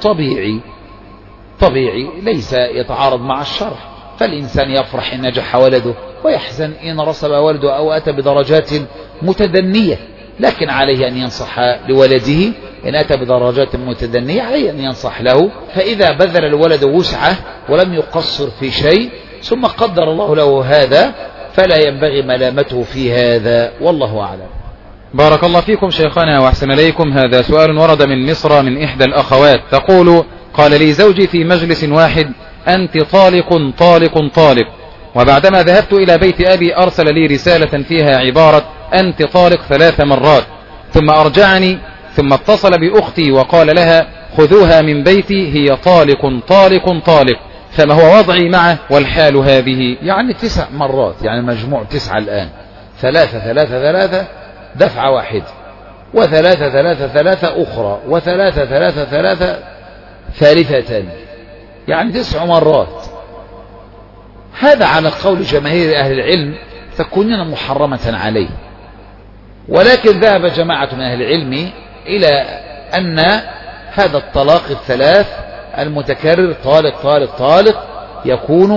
طبيعي ليس يتعارض مع الشرع. فالإنسان يفرح إن نجح ولده ويحزن إن رسب ولده أو أتى بدرجات متدنية، لكن عليه أن ينصح لولده. إن أتى بدرجات متدنية عليه أن ينصح له. فإذا بذل الولد وسعه ولم يقصر في شيء ثم قدر الله له هذا فلا ينبغي ملامته في هذا، والله أعلم. بارك الله فيكم شيخنا وأحسن إليكم. هذا سؤال ورد من مصر من إحدى الأخوات، تقول: قال لي زوجي في مجلس واحد: أنت طالق طالق طالق، وبعدما ذهبت إلى بيت أبي أرسل لي رسالة فيها عبارة أنت طالق 3 مرات، ثم أرجعني، ثم اتصل بأختي وقال لها: خذوها من بيتي، هي طالق طالق طالق، فما هو وضعي معه والحال هذه؟ يعني 9 مرات، يعني مجموع 9 الآن، 3 3 3 دفعة واحدة، و3 3 3 أخرى، و3 3 3 ثالثة، يعني 9 مرات. هذا على قول جماهير أهل العلم تكون محرمة عليه، ولكن ذهب جماعة من أهل العلم إلى أن هذا الطلاق ال3 المتكرر طالق طالق طالق يكون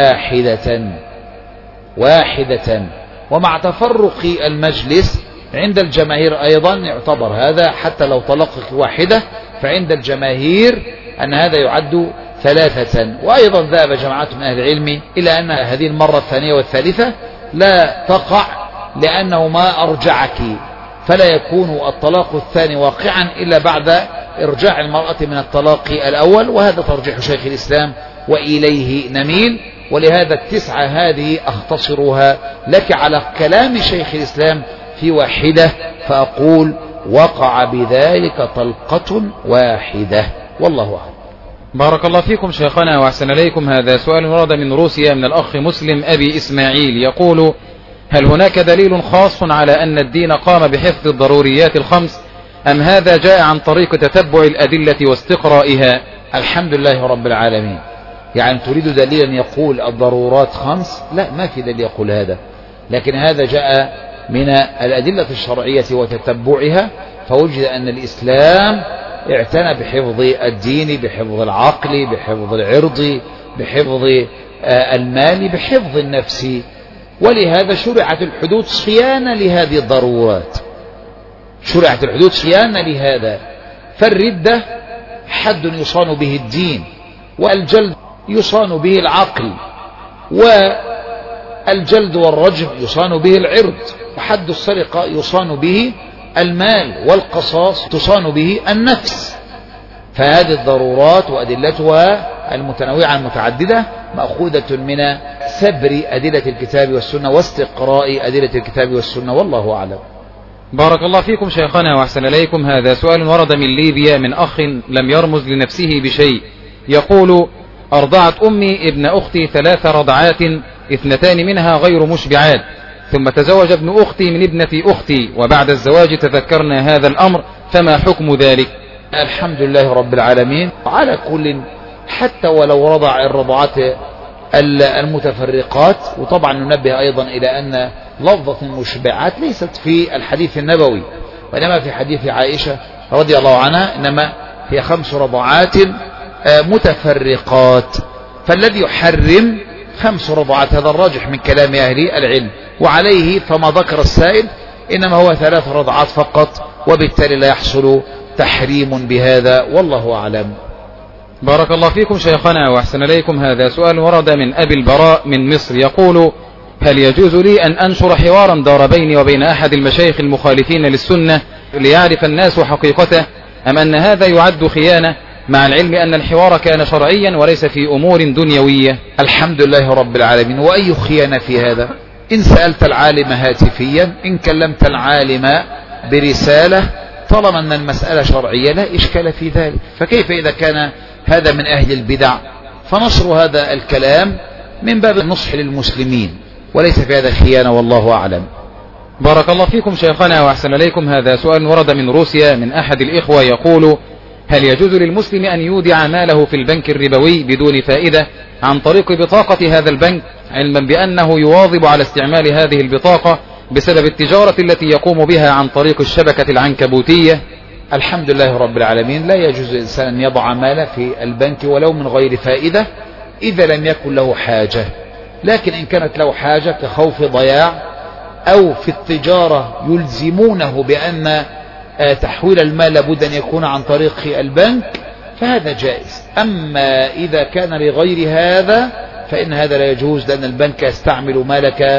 واحدة، ومع تفرق المجلس عند الجماهير أيضا يعتبر هذا، حتى لو طلقك واحدة فعند الجماهير أن هذا يعد 3. وأيضا ذهب جماعة من أهل العلم إلى أن هذه المرة الثانية والثالثة لا تقع، لأنه ما أرجعك، فلا يكون الطلاق الثاني واقعا إلا بعد إرجاع المرأة من الطلاق الأول، وهذا ترجيح شيخ الإسلام وإليه نميل. ولهذا 9 هذه أختصرها لك على كلام شيخ الإسلام في واحدة، فأقول وقع بذلك طلقة واحدة، والله أعلم. بارك الله فيكم شيخنا وأحسن إليكم. هذا سؤال ورد من روسيا من الأخ مسلم أبي إسماعيل، يقول: هل هناك دليل خاص على أن الدين قام بحفظ الضروريات ال5، أم هذا جاء عن طريق تتبع الأدلة واستقرائها؟ الحمد لله رب العالمين. يعني تريد دليلا يقول الضرورات 5؟ لا، ما في دليل يقول هذا، لكن هذا جاء من الأدلة الشرعية وتتبعها، فوجد أن الإسلام اعتنى بحفظ الدين، بحفظ العقل، بحفظ العرض، بحفظ المال، بحفظ النفس، ولهذا شرعت الحدود صيانة لهذه الضرورات، شرعت الحدود صيانة لهذا. فالردة حد يصان به الدين، والجلد يصان به العقل، والجلد والرجم يصان به العرض، وحد السرقة يصان به المال، والقصاص تصان به النفس. فهذه الضرورات وأدلتها المتنوعة المتعددة مأخوذة من سبر أدلة الكتاب والسنة واستقراء أدلة الكتاب والسنة، والله أعلم. بارك الله فيكم شيخنا وأحسن إليكم. هذا سؤال ورد من ليبيا من أخ لم يرمز لنفسه بشيء، يقول: أرضعت أمي ابن أختي 3 رضعات، 2 منها غير مشبعات، ثم تزوج ابن أختي من ابنة أختي، وبعد الزواج تذكرنا هذا الأمر، فما حكم ذلك؟ الحمد لله رب العالمين. على كل، حتى ولو رضع الرضعات المتفرقات، وطبعا ننبه أيضا إلى أن لفظة المشبعات ليست في الحديث النبوي، وإنما في حديث عائشة رضي الله عنها، إنما هي 5 رضعات متفرقات، فالذي يحرم 5 رضعات، هذا الراجح من كلام أهل العلم، وعليه فما ذكر السائل إنما هو 3 رضعات فقط، وبالتالي لا يحصل تحريم بهذا، والله أعلم. بارك الله فيكم شيخنا وأحسن إليكم. هذا سؤال ورد من أبي البراء من مصر، يقول: هل يجوز لي أن أنشر حوارا دار بيني وبين أحد المشايخ المخالفين للسنة ليعرف الناس حقيقته، أم أن هذا يعد خيانة، مع العلم أن الحوار كان شرعيا وليس في أمور دنيوية؟ الحمد لله رب العالمين. وأي خيانة في هذا؟ إن سألت العالم هاتفيا، إن كلمت العالم برسالة، طالما أن المسألة شرعية لا إشكال في ذلك. فكيف إذا كان هذا من أهل البدع؟ فنشر هذا الكلام من باب النصح للمسلمين، وليس في هذا خيانة، والله أعلم. بارك الله فيكم شيخنا وأحسن إليكم. هذا سؤال ورد من روسيا من أحد الإخوة، يقول: هل يجوز للمسلم أن يودع ماله في البنك الربوي بدون فائدة عن طريق بطاقة هذا البنك، علما بأنه يواظب على استعمال هذه البطاقة بسبب التجارة التي يقوم بها عن طريق الشبكة العنكبوتية؟ الحمد لله رب العالمين. لا يجوز للإنسان أن يضع ماله في البنك ولو من غير فائدة إذا لم يكن له حاجة، لكن إن كانت له حاجة كخوف ضياع أو في التجارة يلزمونه بأن تحويل المال لابد أن يكون عن طريق البنك، فهذا جائز. أما إذا كان لغير هذا فإن هذا لا يجوز، لأن البنك يستعمل مالك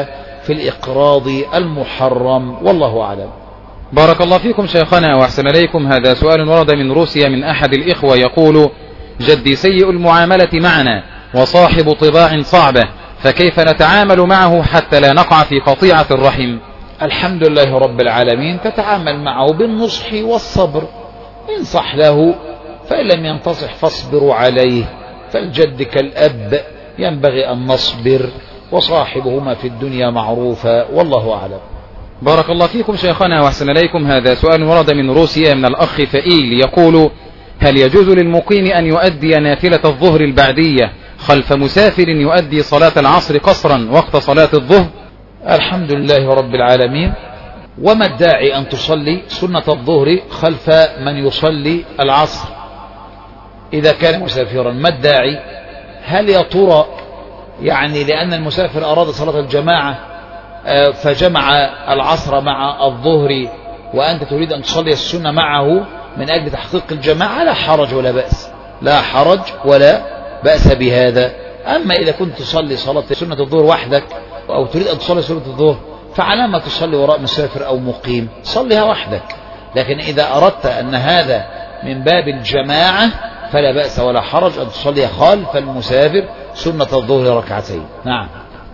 في الإقراض المحرم، والله أعلم. بارك الله فيكم شيخنا وأحسن إليكم. هذا سؤال ورد من روسيا من أحد الإخوة يقول: جدي سيء المعاملة معنا وصاحب طباع صعبة، فكيف نتعامل معه حتى لا نقع في قطيعة الرحم؟ الحمد لله رب العالمين، تتعامل معه بالنصح والصبر، انصح له، فإن لم ينتصح فاصبروا عليه، فالجد كالأب ينبغي أن نصبر، وصاحبهما في الدنيا معروفا، والله أعلم. بارك الله فيكم شيخنا وأحسن إليكم. هذا سؤال ورد من روسيا من الأخ فئيل يقول: هل يجوز للمقيم أن يؤدي نافلة الظهر البعدية خلف مسافر يؤدي صلاة العصر قصرا وقت صلاة الظهر؟ الحمد لله رب العالمين. وما الداعي أن تصلي سنة الظهر خلف من يصلي العصر إذا كان مسافرا؟ ما الداعي؟ هل يا ترى يعني لأن المسافر أراد صلاة الجماعة فجمع العصر مع الظهر وأنت تريد أن تصلي السنة معه من أجل تحقيق الجماعة؟ لا حرج ولا بأس، لا حرج ولا بأس بهذا. أما إذا كنت تصلي صلاة سنة الظهر وحدك أو تريد أن تصلي سنة الظهر فعلى ما تصلي وراء مسافر أو مقيم، صليها وحدك. لكن إذا أردت أن هذا من باب الجماعة فلا بأس ولا حرج أن تصلي خلف المسافر سنة الظهر ركعتين. نعم.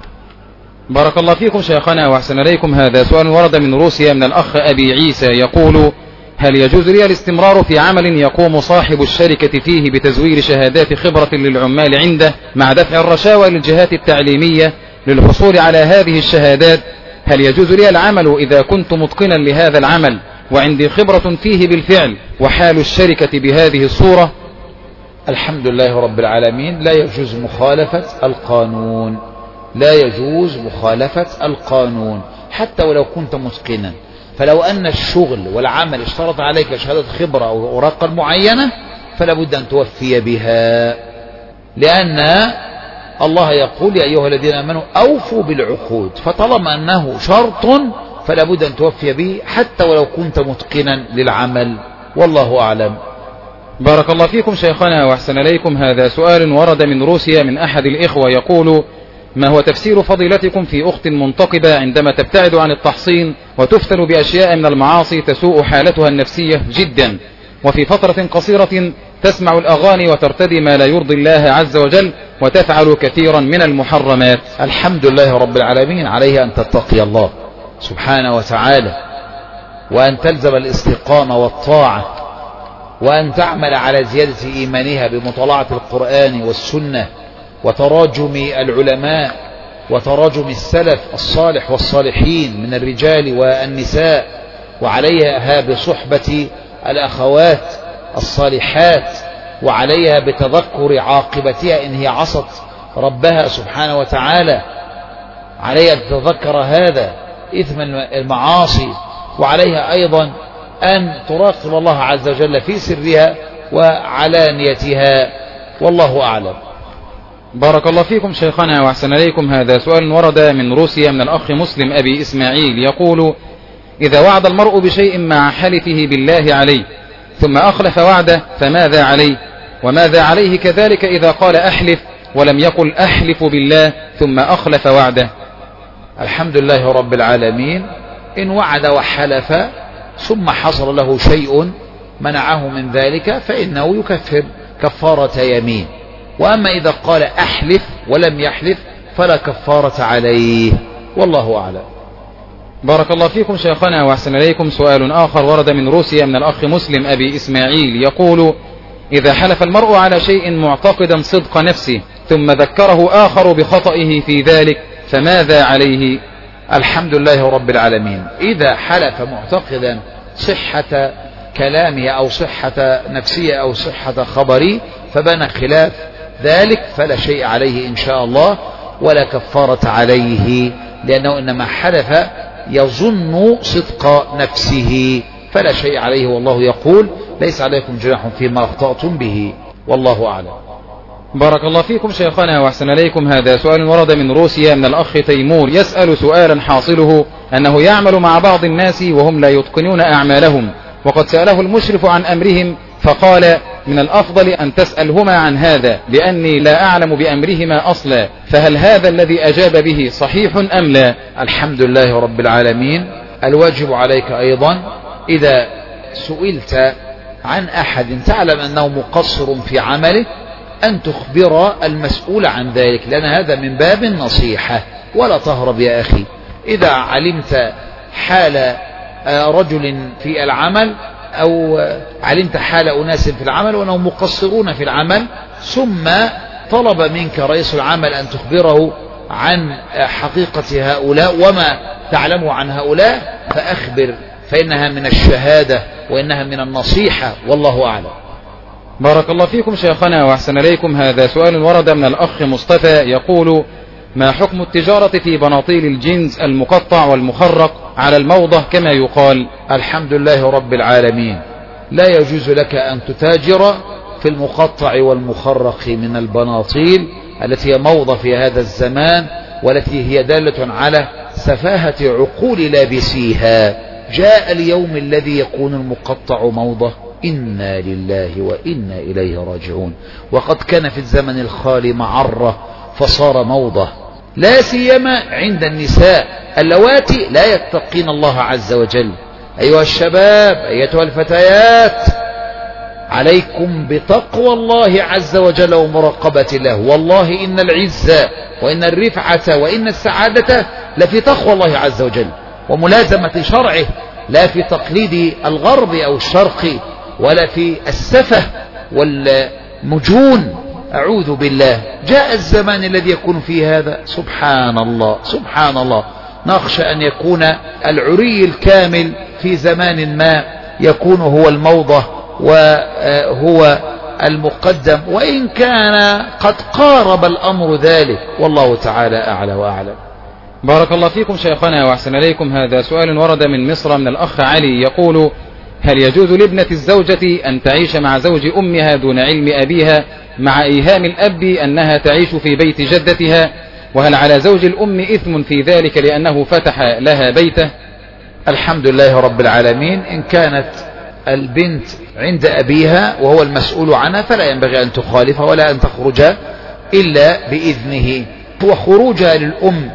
بارك الله فيكم شيخنا وأحسن إليكم. هذا سؤال ورد من روسيا من الأخ أبي عيسى يقول: هل يجوز لي الاستمرار في عمل يقوم صاحب الشركة فيه بتزوير شهادات خبرة للعمال عنده مع دفع الرشاوى للجهات التعليمية للحصول على هذه الشهادات؟ هل يجوز لي العمل إذا كنت متقنا لهذا العمل وعندي خبرة فيه بالفعل وحال الشركة بهذه الصورة؟ الحمد لله رب العالمين. لا يجوز مخالفة القانون، لا يجوز مخالفة القانون حتى ولو كنت متقنا. فلو أن الشغل والعمل اشترط عليك شهادة خبرة أو أوراقا معينة فلا بد أن توفي بها، لأن الله يقول: يا أيها الذين آمنوا أوفوا بالعقود. فطالما أنه شرط فلا بد أن توفي به حتى ولو كنت متقنا للعمل، والله أعلم. بارك الله فيكم شيخنا وأحسن إليكم. هذا سؤال ورد من روسيا من أحد الإخوة يقول: ما هو تفسير فضيلتكم في أخت منتقبة عندما تبتعد عن التحصين وتفتن بأشياء من المعاصي تسوء حالتها النفسية جدا، وفي فترة قصيرة تسمع الأغاني وترتدي ما لا يرضي الله عز وجل وتفعل كثيرا من المحرمات؟ الحمد لله رب العالمين. عليها أن تتقي الله سبحانه وتعالى، وأن تلزم الاستقامة والطاعة، وأن تعمل على زيادة إيمانها بمطالعة القرآن والسنة وتراجم العلماء وتراجم السلف الصالح والصالحين من الرجال والنساء، وعليها بصحبة الأخوات الصالحات، وعليها بتذكر عاقبتها إن هي عصت ربها سبحانه وتعالى، عليها أن تتذكر هذا إثم المعاصي، وعليها أيضا أن تراقب الله عز وجل في سرها وعلانيتها، والله أعلم. بارك الله فيكم شيخنا وأحسن إليكم. هذا سؤال ورد من روسيا من الأخ مسلم أبي إسماعيل يقول: إذا وعد المرء بشيء مع حلفه بالله عليه ثم أخلف وعده فماذا عليه؟ وماذا عليه كذلك إذا قال أحلف ولم يقل أحلف بالله ثم أخلف وعده؟ الحمد لله رب العالمين. إن وعد وحلف ثم حصل له شيء منعه من ذلك فإنه يكفر كفارة يمين. وأما إذا قال أحلف ولم يحلف فلا كفارة عليه، والله أعلم. بارك الله فيكم شيخنا وأحسن إليكم. سؤال آخر ورد من روسيا من الأخ مسلم أبي إسماعيل يقول: إذا حلف المرء على شيء معتقدا صدق نفسه ثم ذكره آخر بخطئه في ذلك فماذا عليه؟ الحمد لله رب العالمين. إذا حلف معتقدا صحة كلامه أو صحة نفسية أو صحة خبري فبنى خلاف ذلك فلا شيء عليه إن شاء الله ولا كفارة عليه، لأنه إنما حلف يظن صدق نفسه فلا شيء عليه، والله يقول: ليس عليكم جناح فيما أخطأتم به، والله أعلم. بارك الله فيكم شيخنا وأحسن إليكم. هذا سؤال ورد من روسيا من الأخ تيمور يسأل سؤالا حاصله أنه يعمل مع بعض الناس وهم لا يتقنون أعمالهم، وقد سأله المشرف عن أمرهم فقال: من الأفضل أن تسألهما عن هذا لأني لا أعلم بأمرهما أصلا، فهل هذا الذي أجاب به صحيح أم لا؟ الحمد لله رب العالمين. الواجب عليك أيضا إذا سئلت عن أحد تعلم أنه مقصر في عمله أن تخبر المسؤول عن ذلك، لأن هذا من باب النصيحة. ولا تهرب يا أخي. إذا علمت حال رجل في العمل أو علمت حال أناس في العمل وأنهم مقصرون في العمل، ثم طلب منك رئيس العمل أن تخبره عن حقيقة هؤلاء وما تعلم عن هؤلاء، فأخبر، فإنها من الشهادة وإنها من النصيحة، والله أعلم. بارك الله فيكم شيخنا وأحسن إليكم. هذا سؤال ورد من الأخ مصطفى يقول: ما حكم التجارة في بناطيل الجنس المقطع والمخرق على الموضة كما يقال؟ الحمد لله رب العالمين. لا يجوز لك أن تتاجر في المقطع والمخرق من البناطيل التي هي موضة في هذا الزمان، والتي هي دالة على سفاهة عقول لابسيها. جاء اليوم الذي يكون المقطع موضة، إنا لله وإنا إليه راجعون. وقد كان في الزمن الخالي معرة فصار موضة، لا سيما عند النساء اللواتي لا يتقين الله عز وجل. أيها الشباب، أيتها الفتيات، عليكم بتقوى الله عز وجل ومراقبة الله. والله إن العزة وإن الرفعة وإن السعادة لفي تقوى الله عز وجل وملازمة شرعه، لا في تقليد الغرب أو الشرق، ولا في السفه والمجون. أعوذ بالله. جاء الزمان الذي يكون فيه هذا، سبحان الله سبحان الله. نخشى أن يكون العري الكامل في زمان ما يكون هو الموضة وهو المقدم، وإن كان قد قارب الأمر ذلك، والله تعالى أعلى وأعلم. بارك الله فيكم شيخنا وأحسن إليكم. هذا سؤال ورد من مصر من الأخ علي يقول: هل يجوز لابنة الزوجة أن تعيش مع زوج أمها دون علم أبيها مع إيهام الأب أنها تعيش في بيت جدتها؟ وهل على زوج الأم إثم في ذلك لأنه فتح لها بيته؟ الحمد لله رب العالمين. إن كانت البنت عند أبيها وهو المسؤول عنها فلا ينبغي أن تخالف ولا أن تخرج إلا بإذنه، وخروجها للأم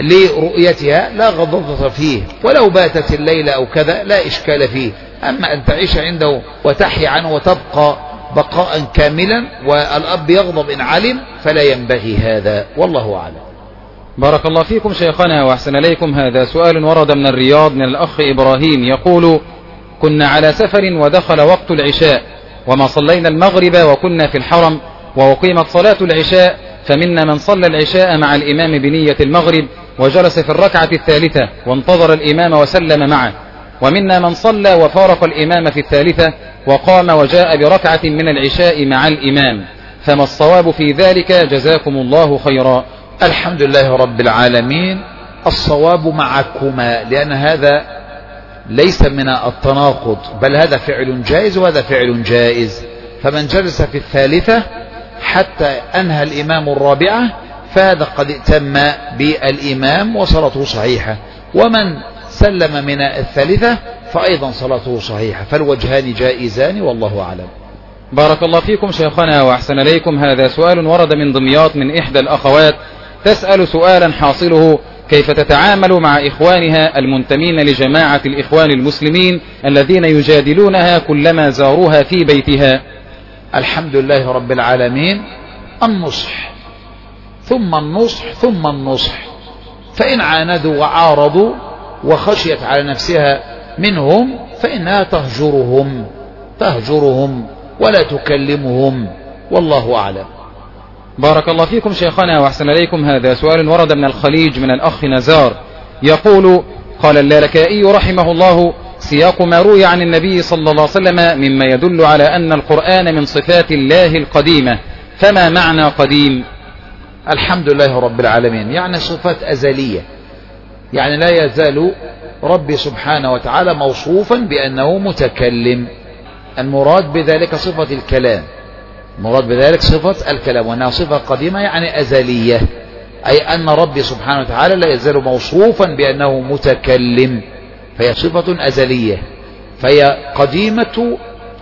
لرؤيتها لا غضضة فيه، ولو باتت الليلة أو كذا لا إشكال فيه. أما أن تعيش عنده وتحي عنه وتبقى بقاء كاملا والأب يغضب إن علم فلا ينبغي هذا، والله أعلم. بارك الله فيكم شيخنا وأحسن إليكم. هذا سؤال ورد من الرياض من الأخ إبراهيم يقول: كنا على سفر ودخل وقت العشاء وما صلينا المغرب وكنا في الحرم، وأقيمت صلاة العشاء، فمنا من صلى العشاء مع الإمام بنية المغرب وجلس في الركعة الثالثة وانتظر الإمام وسلم معه، ومنا من صلى وفارق الإمام في الثالثة وقام وجاء بركعة من العشاء مع الإمام، فما الصواب في ذلك؟ جزاكم الله خيرا. الحمد لله رب العالمين. الصواب معكما، لأن هذا ليس من التناقض، بل هذا فعل جائز وهذا فعل جائز. فمن جلس في الثالثة حتى أنهى الإمام الرابعة فهذا قد ائتم بالإمام وصلاته صحيحة، ومن سلم من الثالثة فأيضا صلاته صحيحة، فالوجهان جائزان، والله أعلم. بارك الله فيكم شيخنا وأحسن إليكم. هذا سؤال ورد من دمياط من إحدى الأخوات تسأل سؤالا حاصله: كيف تتعامل مع إخوانها المنتمين لجماعة الإخوان المسلمين الذين يجادلونها كلما زاروها في بيتها؟ الحمد لله رب العالمين. النصح ثم النصح ثم النصح، فإن عاندوا وعارضوا وخشيت على نفسها منهم فإنها تهجرهم ولا تكلمهم، والله أعلم. بارك الله فيكم شيخنا وأحسن إليكم. هذا سؤال ورد من الخليج من الأخ نزار يقول: قال اللالكائي رحمه الله: سياق ما روي عن النبي صلى الله عليه وسلم مما يدل على أن القرآن من صفات الله القديمة، فما معنى قديم؟ الحمد لله رب العالمين. يعني صفات أزلية، يعني لا يزال ربي سبحانه وتعالى موصوفا بأنه متكلم. المراد بذلك صفة الكلام، المراد بذلك صفة الكلام، وأنها صفة قديمة يعني أزلية، أي أن ربي سبحانه وتعالى لا يزال موصوفا بأنه متكلم، فهي صفة أزلية، فهي قديمة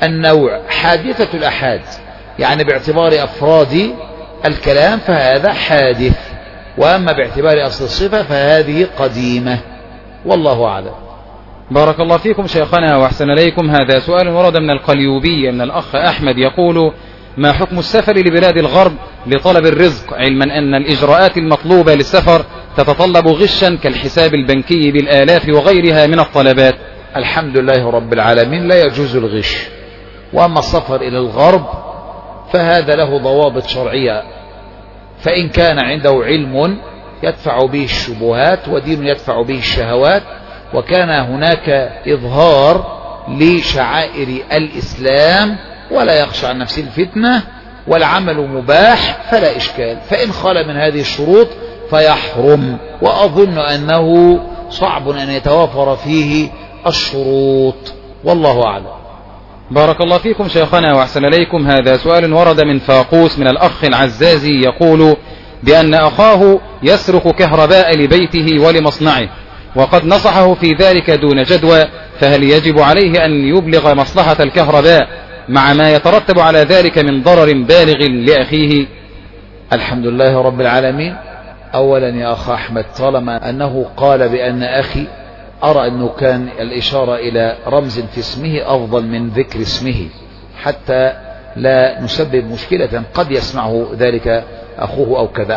النوع حادثة الأحاد، يعني باعتبار أفراد الكلام فهذا حادث، وأما باعتبار أصل الصفة فهذه قديمة، والله أعلم. بارك الله فيكم شيخنا وأحسن إليكم. هذا سؤال ورد من القليوبية من الأخ أحمد يقول: ما حكم السفر لبلاد الغرب لطلب الرزق، علما أن الإجراءات المطلوبة للسفر تتطلب غشا كالحساب البنكي بالآلاف وغيرها من الطلبات؟ الحمد لله رب العالمين، لا يجوز الغش. وأما السفر إلى الغرب فهذا له ضوابط شرعية، فإن كان عنده علم يدفع به الشبهات ودين يدفع به الشهوات، وكان هناك إظهار لشعائر الإسلام ولا يخشى عن نفسه الفتنة والعمل مباح فلا إشكال. فإن خلا من هذه الشروط فيحرم، وأظن أنه صعب أن يتوافر فيه الشروط، والله أعلم. بارك الله فيكم شيخنا وأحسن إليكم. هذا سؤال ورد من فاقوس من الأخ العزازي يقول بأن أخاه يسرق كهرباء لبيته ولمصنعه، وقد نصحه في ذلك دون جدوى، فهل يجب عليه أن يبلغ مصلحة الكهرباء مع ما يترتب على ذلك من ضرر بالغ لأخيه؟ الحمد لله رب العالمين. أولا يا أخ أحمد، طالما أنه قال بأن أخي، أرى أنه كان الإشارة إلى رمز في اسمه أفضل من ذكر اسمه حتى لا نسبب مشكلة قد يسمعه ذلك أخوه أو كذا.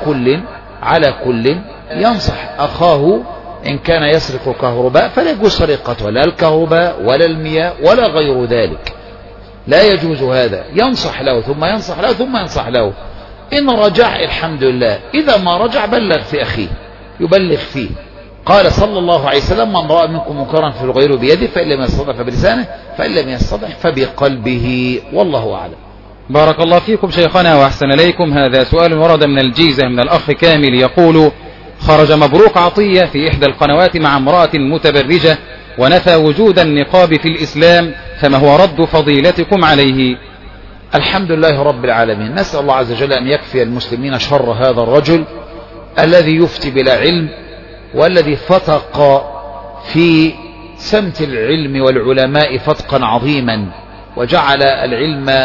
على كل ينصح أخاه إن كان يسرق الكهرباء فلا يجوز سرقته، لا الكهرباء ولا المياه ولا غير ذلك، لا يجوز هذا. ينصح له ثم ينصح له ثم ينصح له. إن رجع الحمد لله، إذا ما رجع بلغ في أخيه، يبلغ فيه. قال صلى الله عليه وسلم: من رأى منكم منكرا فليغيره بيده، فإن لم يستطع فبلسانه، فإن لم يستطع فبقلبه، والله أعلم. بارك الله فيكم شيخنا وأحسن إليكم. هذا سؤال ورد من الجيزة من الأخ كامل يقول: خرج مبروك عطية في إحدى القنوات مع امرأة متبرجة ونفى وجود النقاب في الإسلام، فما هو رد فضيلتكم عليه؟ الحمد لله رب العالمين. نسأل الله عز وجل أن يكفي المسلمين شر هذا الرجل الذي يفتي بلا علم، والذي فتق في سمت العلم والعلماء فتقا عظيما، وجعل العلم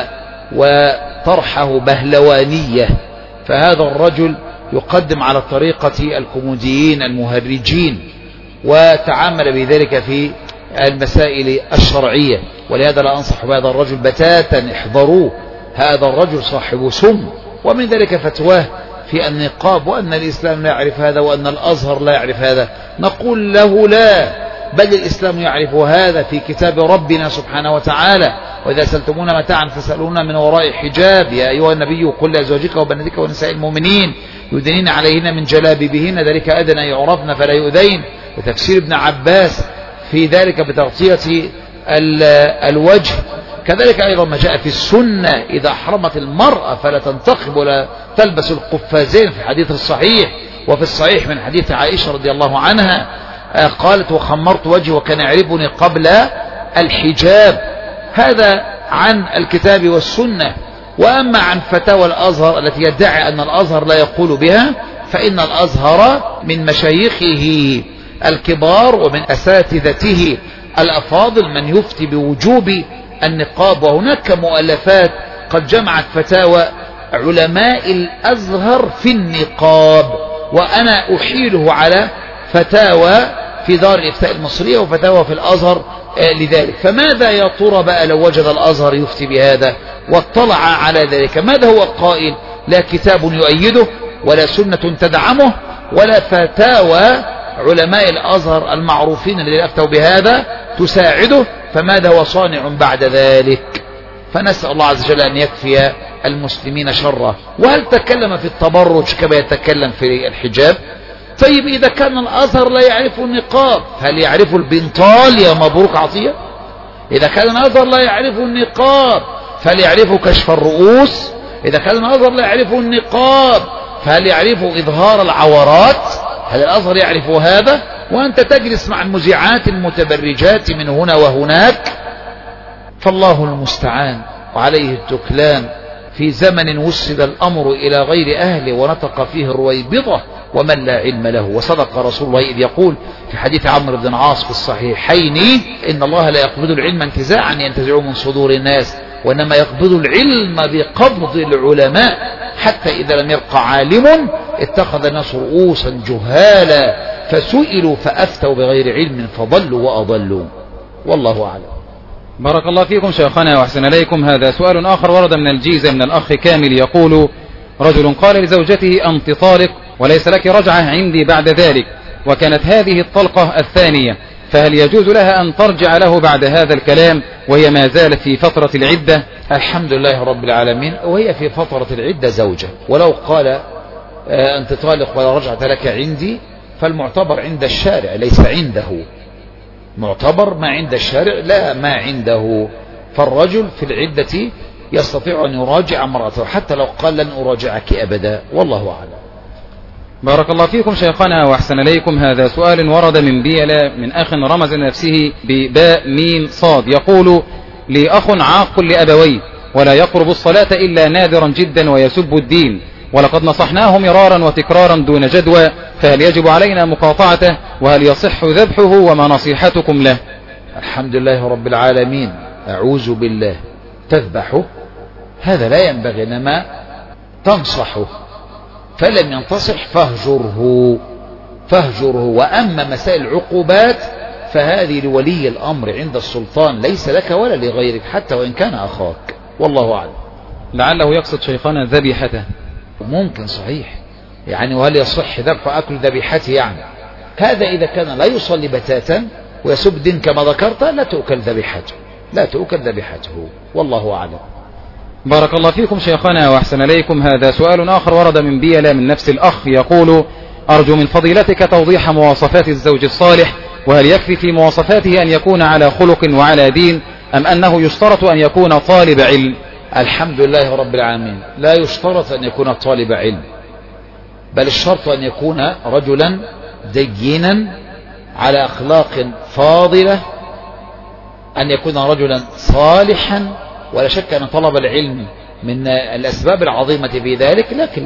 وطرحه بهلوانية. فهذا الرجل يقدم على طريقة الكوميديين المهرجين، وتعامل بذلك في المسائل الشرعية، ولهذا لا أنصح بهذا الرجل بتاتا، احذروه، هذا الرجل صاحب سم. ومن ذلك فتواه في النقاب، وأن الإسلام لا يعرف هذا، وأن الأزهر لا يعرف هذا. نقول له لا، بل الإسلام يعرف هذا في كتاب ربنا سبحانه وتعالى: وإذا سألتمون متاعا فاسألونا من وراء حجاب، يا أيها النبي قل لأزواجك وبناتك ونساء المؤمنين يدنين عليهن من جلابيبهن ذلك أدنى يعرفن فلا يؤذين. وتفسير ابن عباس في ذلك بتغطية الوجه. كذلك أيضا ما جاء في السنة: إذا أحرمت المرأة فلا تنتقب ولا تلبس القفازين، في الحديث الصحيح. وفي الصحيح من حديث عائشة رضي الله عنها قالت: وخمرت وجهي وكان يعرفني قبل الحجاب. هذا عن الكتاب والسنة. وأما عن فتاوى الأزهر التي يدعي أن الأزهر لا يقول بها، فإن الأزهر من مشايخه الكبار ومن أساتذته الأفاضل من يفتي بوجوب النقاب، وهناك مؤلفات قد جمعت فتاوى علماء الأزهر في النقاب، وأنا أحيله على فتاوى في دار الإفتاء المصرية وفتاوى في الأزهر لذلك. فماذا يا ترى بقى لو وجد الأزهر يفتي بهذا واطلع على ذلك؟ ماذا هو قائل؟ لا كتاب يؤيده ولا سنة تدعمه ولا فتاوى علماء الأزهر المعروفين الذين أفتوا بهذا تساعده، فماذا هو صانع بعد ذلك؟ فنسأل الله عز وجل أن يكفي المسلمين شره. وهل تكلم في التبرج كما يتكلم في الحجاب؟ طيب إذا كان الأزهر لا يعرف النقاب، هل يعرف البنطال يا مبروك عطية؟ إذا كان الأزهر لا يعرف النقاب فهل يعرف كشف الرؤوس؟ إذا كان الأزهر لا يعرف النقاب فهل يعرف إظهار العورات؟ هل الأزهر يعرف هذا؟ وأنت تجلس مع المذيعات المتبرجات من هنا وهناك. فالله المستعان وعليه التكلان. في زمن وسد الأمر إلى غير أهله ونطق فيه الرويبضة ومن لا علم له. وصدق رسول الله إذ يقول في حديث عمرو بن العاص في الصحيحين: إن الله لا يقبض العلم انتزاعا ينتزعه من صدور الناس، وإنما يقبض العلم بقبض العلماء، حتى إذا لم يبق عالم اتخذ الناس رؤوسا جهالا فسئلوا فأفتوا بغير علم فضلوا وأضلوا. والله أعلم. بارك الله فيكم شيخنا وأحسن إليكم. هذا سؤال آخر ورد من الجيزة من الأخ كامل يقول: رجل قال لزوجته: أنت طالق وليس لك رجعة عندي بعد ذلك، وكانت هذه الطلقة الثانية، فهل يجوز لها أن ترجع له بعد هذا الكلام وهي ما زالت في فترة العدة؟ الحمد لله رب العالمين. وهي في فترة العدة زوجة، ولو قال أنت طالق ولا رجعة لك عندي فالمعتبر عند الشارع ليس عنده، معتبر ما عند الشارع لا ما عنده. فالرجل في العدة يستطيع أن يراجع امرأته حتى لو قال لن أراجعك أبدا. والله أعلم. بارك الله فيكم شيخنا وأحسن إليكم. هذا سؤال ورد من بيلا من أخ رمز نفسه بباء ميم صاد يقول: لي أخ عاق لأبويه ولا يقرب الصلاة إلا نادرا جدا ويسب الدين، ولقد نصحناه مرارا وتكرارا دون جدوى، فهل يجب علينا مقاطعته؟ وهل يصح ذبحه؟ وما نصيحتكم له؟ الحمد لله رب العالمين. أعوذ بالله. تذبحه؟ هذا لا ينبغي، إنما تنصحه، فلم ينتصح فاهجره. وأما مسائل العقوبات فهذه لولي الأمر عند السلطان، ليس لك ولا لغيرك حتى وإن كان أخاك. والله أعلم. لعله يقصد شيخنا ذبيحته. ممكن صحيح يعني. وهل يصح ذبح أكل ذبيحته يعني؟ هذا إذا كان لا يصلي بتاتا ويسب الدين كما ذكرت لا تؤكل ذبيحته. والله أعلم. بارك الله فيكم شيخنا وأحسن إليكم. هذا سؤال آخر ورد من بيلا من نفس الأخ يقول: أرجو من فضيلتك توضيح مواصفات الزوج الصالح، وهل يكفي في مواصفاته أن يكون على خلق وعلى دين، أم أنه يشترط أن يكون طالب علم؟ الحمد لله رب العالمين. لا يشترط أن يكون طالب علم، بل الشرط أن يكون رجلا دينا على أخلاق فاضلة، أن يكون رجلا صالحا. ولا شك أن طلب العلم من الأسباب العظيمة في ذلك، لكن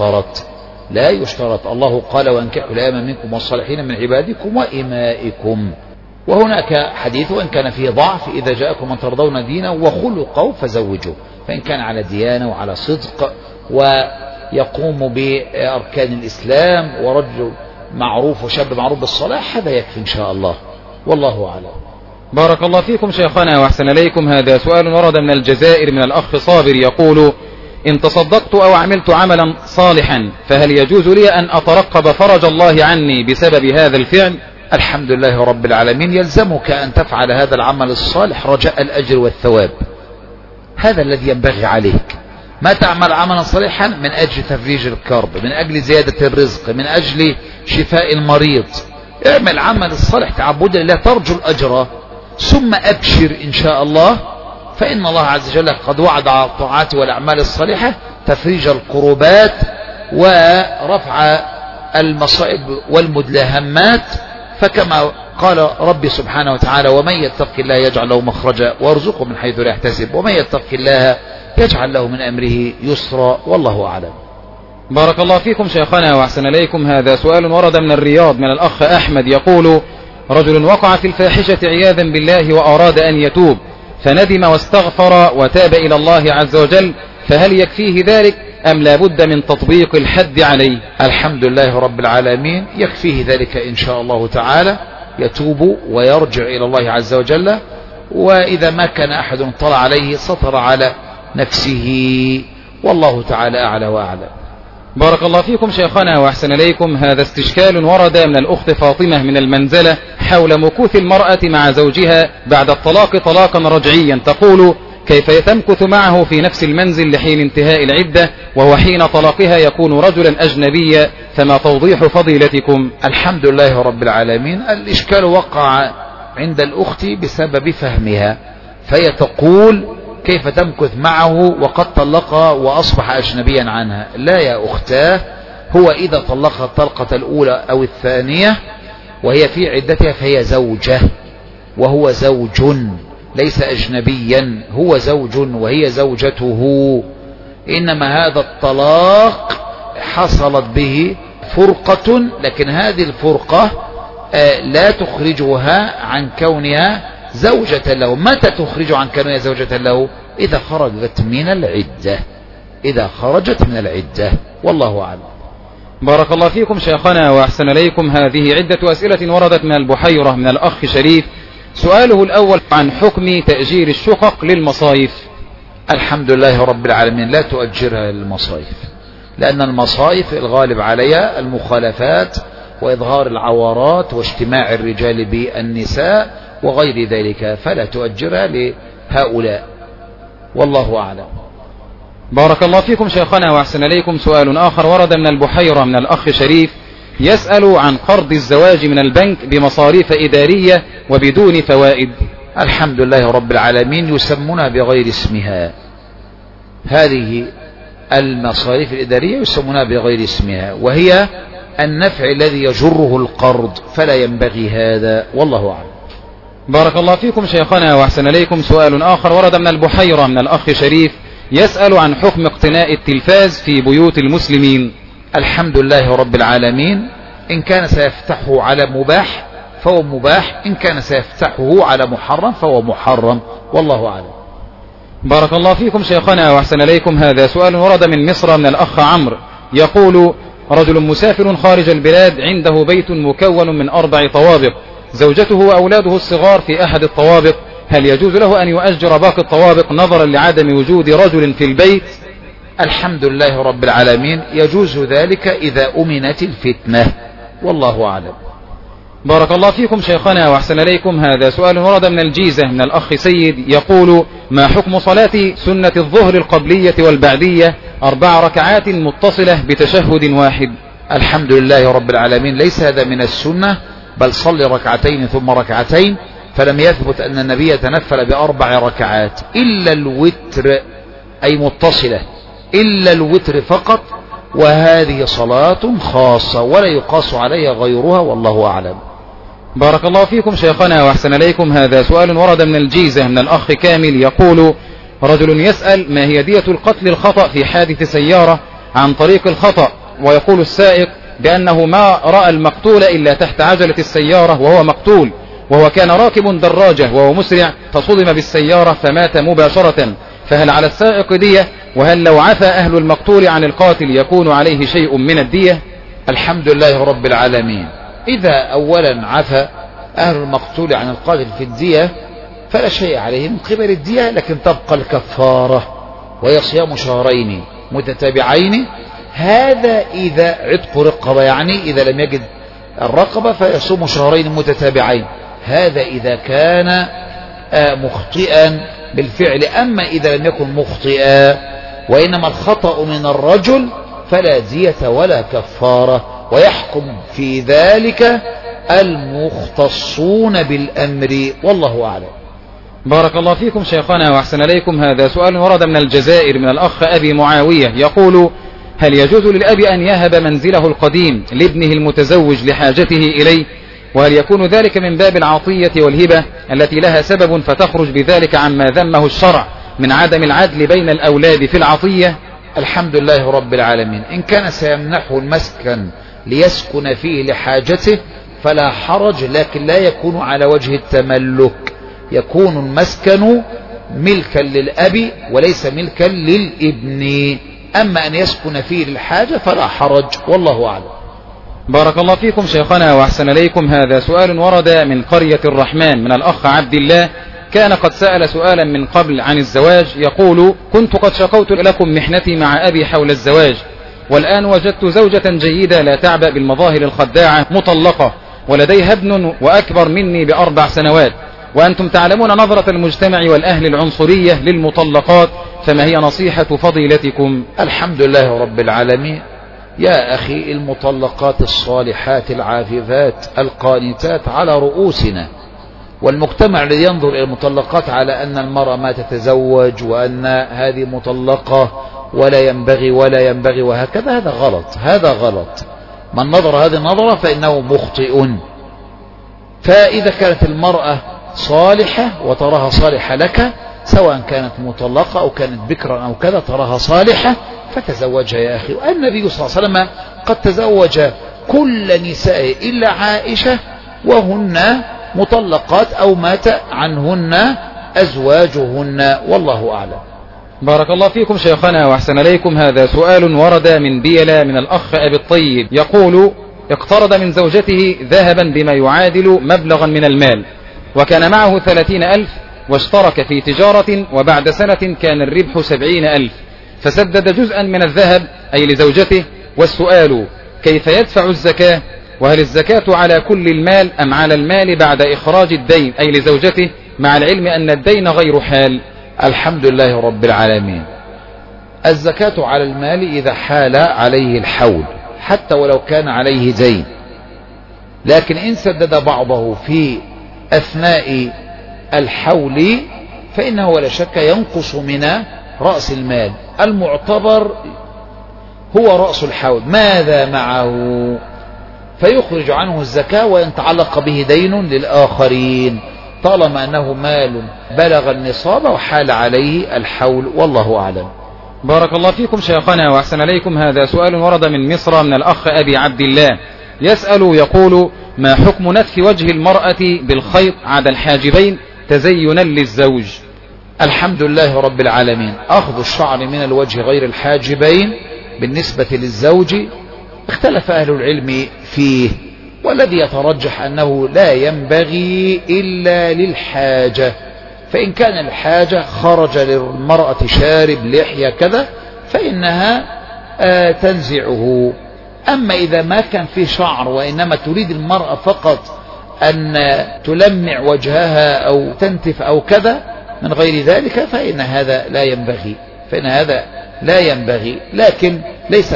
لا يشترط. الله قال: وانكحوا الأيام منكم والصالحين من عبادكم وإمائكم. وهناك حديث وإن كان فيه ضعف: إذا جاءكم من ترضون دينه وخلقه فزوجوه. فإن كان على ديانة وعلى صدق ويقوم بأركان الإسلام ورجل معروف وشاب معروف بالصلاح هذا يكفي إن شاء الله. والله أعلم. بارك الله فيكم شيخنا وأحسن إليكم. هذا سؤال ورد من الجزائر من الأخ صابر يقول: إن تصدقت أو عملت عملا صالحا فهل يجوز لي أن أترقب فرج الله عني بسبب هذا الفعل؟ الحمد لله رب العالمين. يلزمك أن تفعل هذا العمل الصالح رجاء الأجر والثواب، هذا الذي ينبغي عليك. ما تعمل عملا صالحا من أجل تفريج الكرب، من أجل زيادة الرزق، من أجل شفاء المريض. اعمل عمل الصالح تعبدا لله ترجو الأجر، ثم أبشر إن شاء الله، فإن الله عز وجل قد وعد على الطاعات والأعمال الصالحة تفريج الكروبات ورفع المصائب والمدلهمات. فكما قال ربي سبحانه وتعالى: ومن يتق الله يجعل له مخرجا ويرزقه من حيث لا يحتسب ومن يتق الله يجعل له من أمره يسرا. والله أعلم. بارك الله فيكم شيخنا وأحسن إليكم. هذا سؤال ورد من الرياض من الأخ أحمد يقول: رجل وقع في الفاحشة عياذا بالله وأراد أن يتوب فندم واستغفر وتاب إلى الله عز وجل، فهل يكفيه ذلك أم لا بد من تطبيق الحد عليه؟ الحمد لله رب العالمين. يكفيه ذلك إن شاء الله تعالى، يتوب ويرجع إلى الله عز وجل، وإذا ما كان أحد طلع عليه سطر على نفسه. والله تعالى أعلى وأعلم. بارك الله فيكم شيخنا وأحسن إليكم. هذا استشكال ورد من الأخت فاطمة من المنزلة حول مكوث المرأة مع زوجها بعد الطلاق طلاقا رجعيا، تقول: كيف تمكث معه في نفس المنزل لحين انتهاء العدة وهو حين طلاقها يكون رجلا أجنبيا، فما توضيح فضيلتكم؟ الحمد لله رب العالمين. الإشكال وقع عند الأخت بسبب فهمها، فهي تقول: كيف تمكث معه وقد طلقها وأصبح أجنبيا عنها؟ لا يا أختاه، هو إذا طلقها الطلقة الأولى أو الثانية وهي في عدتها فهي زوجة وهو زوج، ليس أجنبيا، هو زوج وهي زوجته. إنما هذا الطلاق حصلت به فرقة، لكن هذه الفرقة لا تخرجها عن كونها زوجة له. متى تخرج عن كونها زوجة له؟ إذا خرجت من العدة، إذا خرجت من العدة. والله أعلم. بارك الله فيكم شيخنا وأحسن إليكم. هذه عدة أسئلة وردت من البحيرة من الأخ شريف. سؤاله الأول عن حكم تأجير الشقق للمصايف. الحمد لله رب العالمين، لا تؤجرها للمصايف، لأن المصايف الغالب عليها المخالفات وإظهار العورات واجتماع الرجال بالنساء وغير ذلك، فلا تؤجرها لهؤلاء. والله أعلم. بارك الله فيكم شيخنا وأحسن إليكم. سؤال آخر ورد من البحيرة من الأخ شريف، يسأل عن قرض الزواج من البنك بمصاريف إدارية وبدون فوائد. الحمد لله رب العالمين، يسمونها بغير اسمها. هذه المصاريف الإدارية يسمونها بغير اسمها، وهي النفع الذي يجره القرض، فلا ينبغي هذا. والله أعلم. بارك الله فيكم شيخنا وأحسن إليكم. سؤال آخر ورد من البحيرة من الأخ شريف، يسأل عن حكم اقتناء التلفاز في بيوت المسلمين. الحمد لله رب العالمين، إن كان سيفتحه على مباح فهو مباح، إن كان سيفتحه على محرم فهو محرم. والله أعلم. بارك الله فيكم شيخنا وأحسن إليكم. هذا سؤال ورد من مصر من الأخ عمرو، يقول: رجل مسافر خارج البلاد عنده بيت مكون من 4 طوابق، زوجته وأولاده الصغار في أحد الطوابق، هل يجوز له أن يؤجر باقي الطوابق نظرا لعدم وجود رجل في البيت؟ الحمد لله رب العالمين، يجوز ذلك إذا أمنت الفتنة. والله أعلم. بارك الله فيكم شيخنا وأحسن إليكم. هذا سؤال ورد من الجيزة من الأخ سيد، يقول: ما حكم صلاة سنة الظهر القبلية والبعدية 4 ركعات متصلة بتشهد واحد؟ الحمد لله رب العالمين، ليس هذا من السنة، بل صل 2 ركعتين ثم 2 ركعتين، فلم يثبت أن النبي تنفل ب4 ركعات إلا الوتر، أي متصلة، إلا الوتر فقط، وهذه صلاة خاصة ولا يقاس عليها غيرها. والله أعلم. بارك الله فيكم شيخنا وأحسن إليكم. هذا سؤال ورد من الجيزة من الأخ كامل، يقول: رجل يسأل: ما هي دية القتل الخطأ في حادث سيارة عن طريق الخطأ، ويقول السائق بأنه ما رأى المقتول إلا تحت عجلة السيارة وهو مقتول، وهو كان راكب دراجة وهو مسرع فصدم بالسيارة فمات مباشرة، فهل على السائق دية؟ وهل لو عفى أهل المقتول عن القاتل يكون عليه شيء من الدية؟ الحمد لله رب العالمين، إذا أولا عفى أهل المقتول عن القاتل في الدية فلا شيء عليه من قبل الدية، لكن تبقى الكفارة وهي صيام 2 شهرين متتابعين. هذا إذا عتق رقبة، يعني إذا لم يجد الرقبة فيصوم 2 شهرين متتابعين، هذا إذا كان مخطئا بالفعل. أما إذا لم يكن مخطئا وإنما الخطأ من الرجل فلا دية ولا كفارة، ويحكم في ذلك المختصون بالأمر. والله أعلم. بارك الله فيكم شيخنا وأحسن إليكم. هذا سؤال ورد من الجزائر من الأخ أبي معاوية، يقول: هل يجوز للأب أن يهب منزله القديم لابنه المتزوج لحاجته إليه؟ وهل يكون ذلك من باب العطية والهبة التي لها سبب فتخرج بذلك عما ذمه الشرع من عدم العدل بين الأولاد في العطية؟ الحمد لله رب العالمين، إن كان سيمنحه المسكن ليسكن فيه لحاجته فلا حرج، لكن لا يكون على وجه التملك، يكون المسكن ملكا للأب وليس ملكا للابن، أما أن يسكن فيه للحاجة فلا حرج. والله أعلم. بارك الله فيكم شيخنا وأحسن إليكم. هذا سؤال ورد من قرية الرحمن من الأخ عبد الله، كان قد سأل سؤالا من قبل عن الزواج، يقول: كنت قد شكوت لكم محنتي مع أبي حول الزواج، والآن وجدت زوجة جيدة لا تعبأ بالمظاهر الخداعة، مطلقة ولديها ابن وأكبر مني ب4 سنوات، وأنتم تعلمون نظرة المجتمع والأهل العنصرية للمطلقات، فما هي نصيحة فضيلتكم؟ الحمد لله رب العالمين. يا أخي، المطلقات الصالحات العاففات القانتات على رؤوسنا، والمجتمع الذي ينظر إلى المطلقات على أن المرأة ما تتزوج وأن هذه مطلقة ولا ينبغي وهكذا، هذا غلط، هذا غلط. من نظر هذه النظرة فإنه مخطئ. فإذا كانت المرأة صالحة وتراها صالحة لك، سواء كانت مطلقة أو كانت بكرا أو كذا، تراها صالحة، فتزوجها يا أخي. والنبي صلى الله عليه وسلم قد تزوج كل نسائه إلا عائشة وهن مطلقات أو مات عنهن أزواجهن، والله أعلم. بارك الله فيكم شيخنا وأحسن إليكم. هذا سؤال ورد من بيلا من الأخ أبي الطيب، يقول: اقترض من زوجته ذهبا بما يعادل مبلغا من المال، وكان معه 30,000، واشترك في تجارة، وبعد سنة كان الربح 70,000، فسدد جزءا من الذهب أي لزوجته. والسؤال: كيف يدفع الزكاة؟ وهل الزكاة على كل المال أم على المال بعد إخراج الدين أي لزوجته، مع العلم أن الدين غير حال؟ الحمد لله رب العالمين. الزكاة على المال إذا حال عليه الحول، حتى ولو كان عليه دين، لكن إن سدد بعضه في أثناء الحول فإنه ولا شك ينقص من رأس المال. المعتبر هو رأس الحول، ماذا معه؟ فيخرج عنه الزكاة، وإن تعلق به دين للآخرين طالما أنه مال بلغ النصاب وحال عليه الحول، والله أعلم. بارك الله فيكم شيخنا وأحسن إليكم. هذا سؤال ورد من مصر من الأخ أبي عبد الله، يسأل يقول: ما حكم نتف وجه المرأة بالخيط عدا الحاجبين تزينا للزوج؟ الحمد لله رب العالمين. أخذ الشعر من الوجه غير الحاجبين بالنسبة للزوج اختلف أهل العلم فيه، والذي يترجح أنه لا ينبغي إلا للحاجة، فإن كان الحاجة خرج للمرأة شارب لحية كذا فإنها تنزعه. أما إذا ما كان فيه شعر وإنما تريد المرأة فقط أن تلمع وجهها أو تنتف أو كذا من غير ذلك فإن هذا لا ينبغي، لكن ليس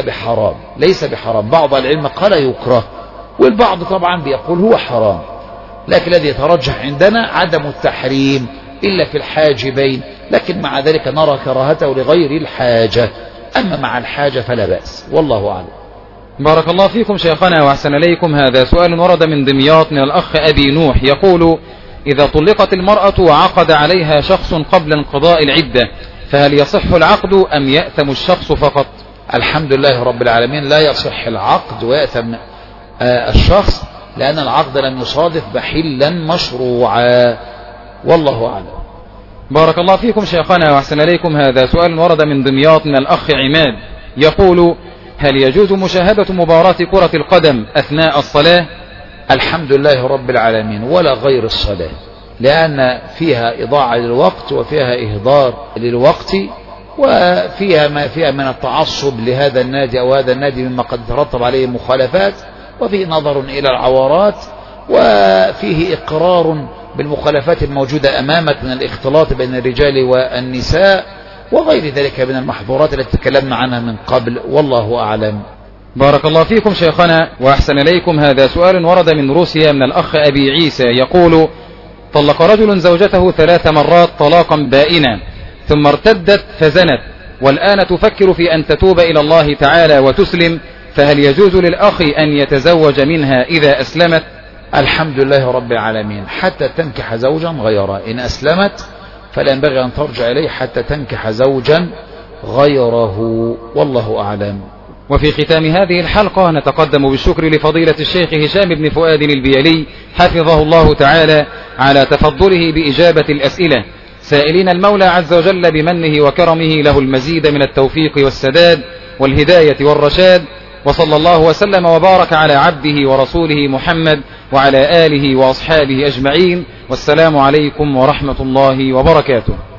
بحرام. بعض العلم قال يكره، والبعض طبعا بيقول هو حرام، لكن الذي يترجح عندنا عدم التحريم إلا في الحاجبين، لكن مع ذلك نرى كراهته لغير الحاجة، أما مع الحاجة فلا بأس، والله أعلم. بارك الله فيكم شيخنا وأحسن إليكم. هذا سؤال ورد من دمياط من الأخ أبي نوح، يقول: إذا طلقت المرأة وعقد عليها شخص قبل انقضاء العدة فهل يصح العقد أم يأثم الشخص فقط؟ الحمد لله رب العالمين. لا يصح العقد ويأثم الشخص، لأن العقد لم يصادف بحلا مشروعا، والله أعلم. بارك الله فيكم شيخنا وأحسن إليكم. هذا سؤال ورد من دمياط من الأخ عماد، يقول: هل يجوز مشاهدة مباراة كرة القدم أثناء الصلاة؟ الحمد لله رب العالمين، ولا غير الصلاة، لأن فيها إضاعة للوقت وفيها إهدار للوقت، وفيها ما فيها من التعصب لهذا النادي أو هذا النادي مما قد ترتب عليه مخالفات، وفيه نظر إلى العورات، وفيه إقرار بالمخالفات الموجودة أمامك من الاختلاط بين الرجال والنساء وغير ذلك من المحظورات التي تكلمنا عنها من قبل، والله أعلم. بارك الله فيكم شيخنا وأحسن إليكم. هذا سؤال ورد من روسيا من الأخ أبي عيسى، يقول: طلق رجل زوجته 3 مرات طلاقا بائنا، ثم ارتدت فزنت، والآن تفكر في أن تتوب إلى الله تعالى وتسلم، فهل يجوز للأخ أن يتزوج منها إذا أسلمت؟ الحمد لله رب العالمين. حتى تنكح زوجا غيره، إن أسلمت فلا ينبغي أن ترجع إليه حتى تنكح زوجا غيره، والله أعلم. وفي ختام هذه الحلقة نتقدم بالشكر لفضيلة الشيخ هشام بن فؤاد البيلي حفظه الله تعالى على تفضله بإجابة الأسئلة، سائلين المولى عز وجل بمنه وكرمه له المزيد من التوفيق والسداد والهداية والرشاد، وصلى الله وسلم وبارك على عبده ورسوله محمد وعلى آله وأصحابه أجمعين، والسلام عليكم ورحمة الله وبركاته.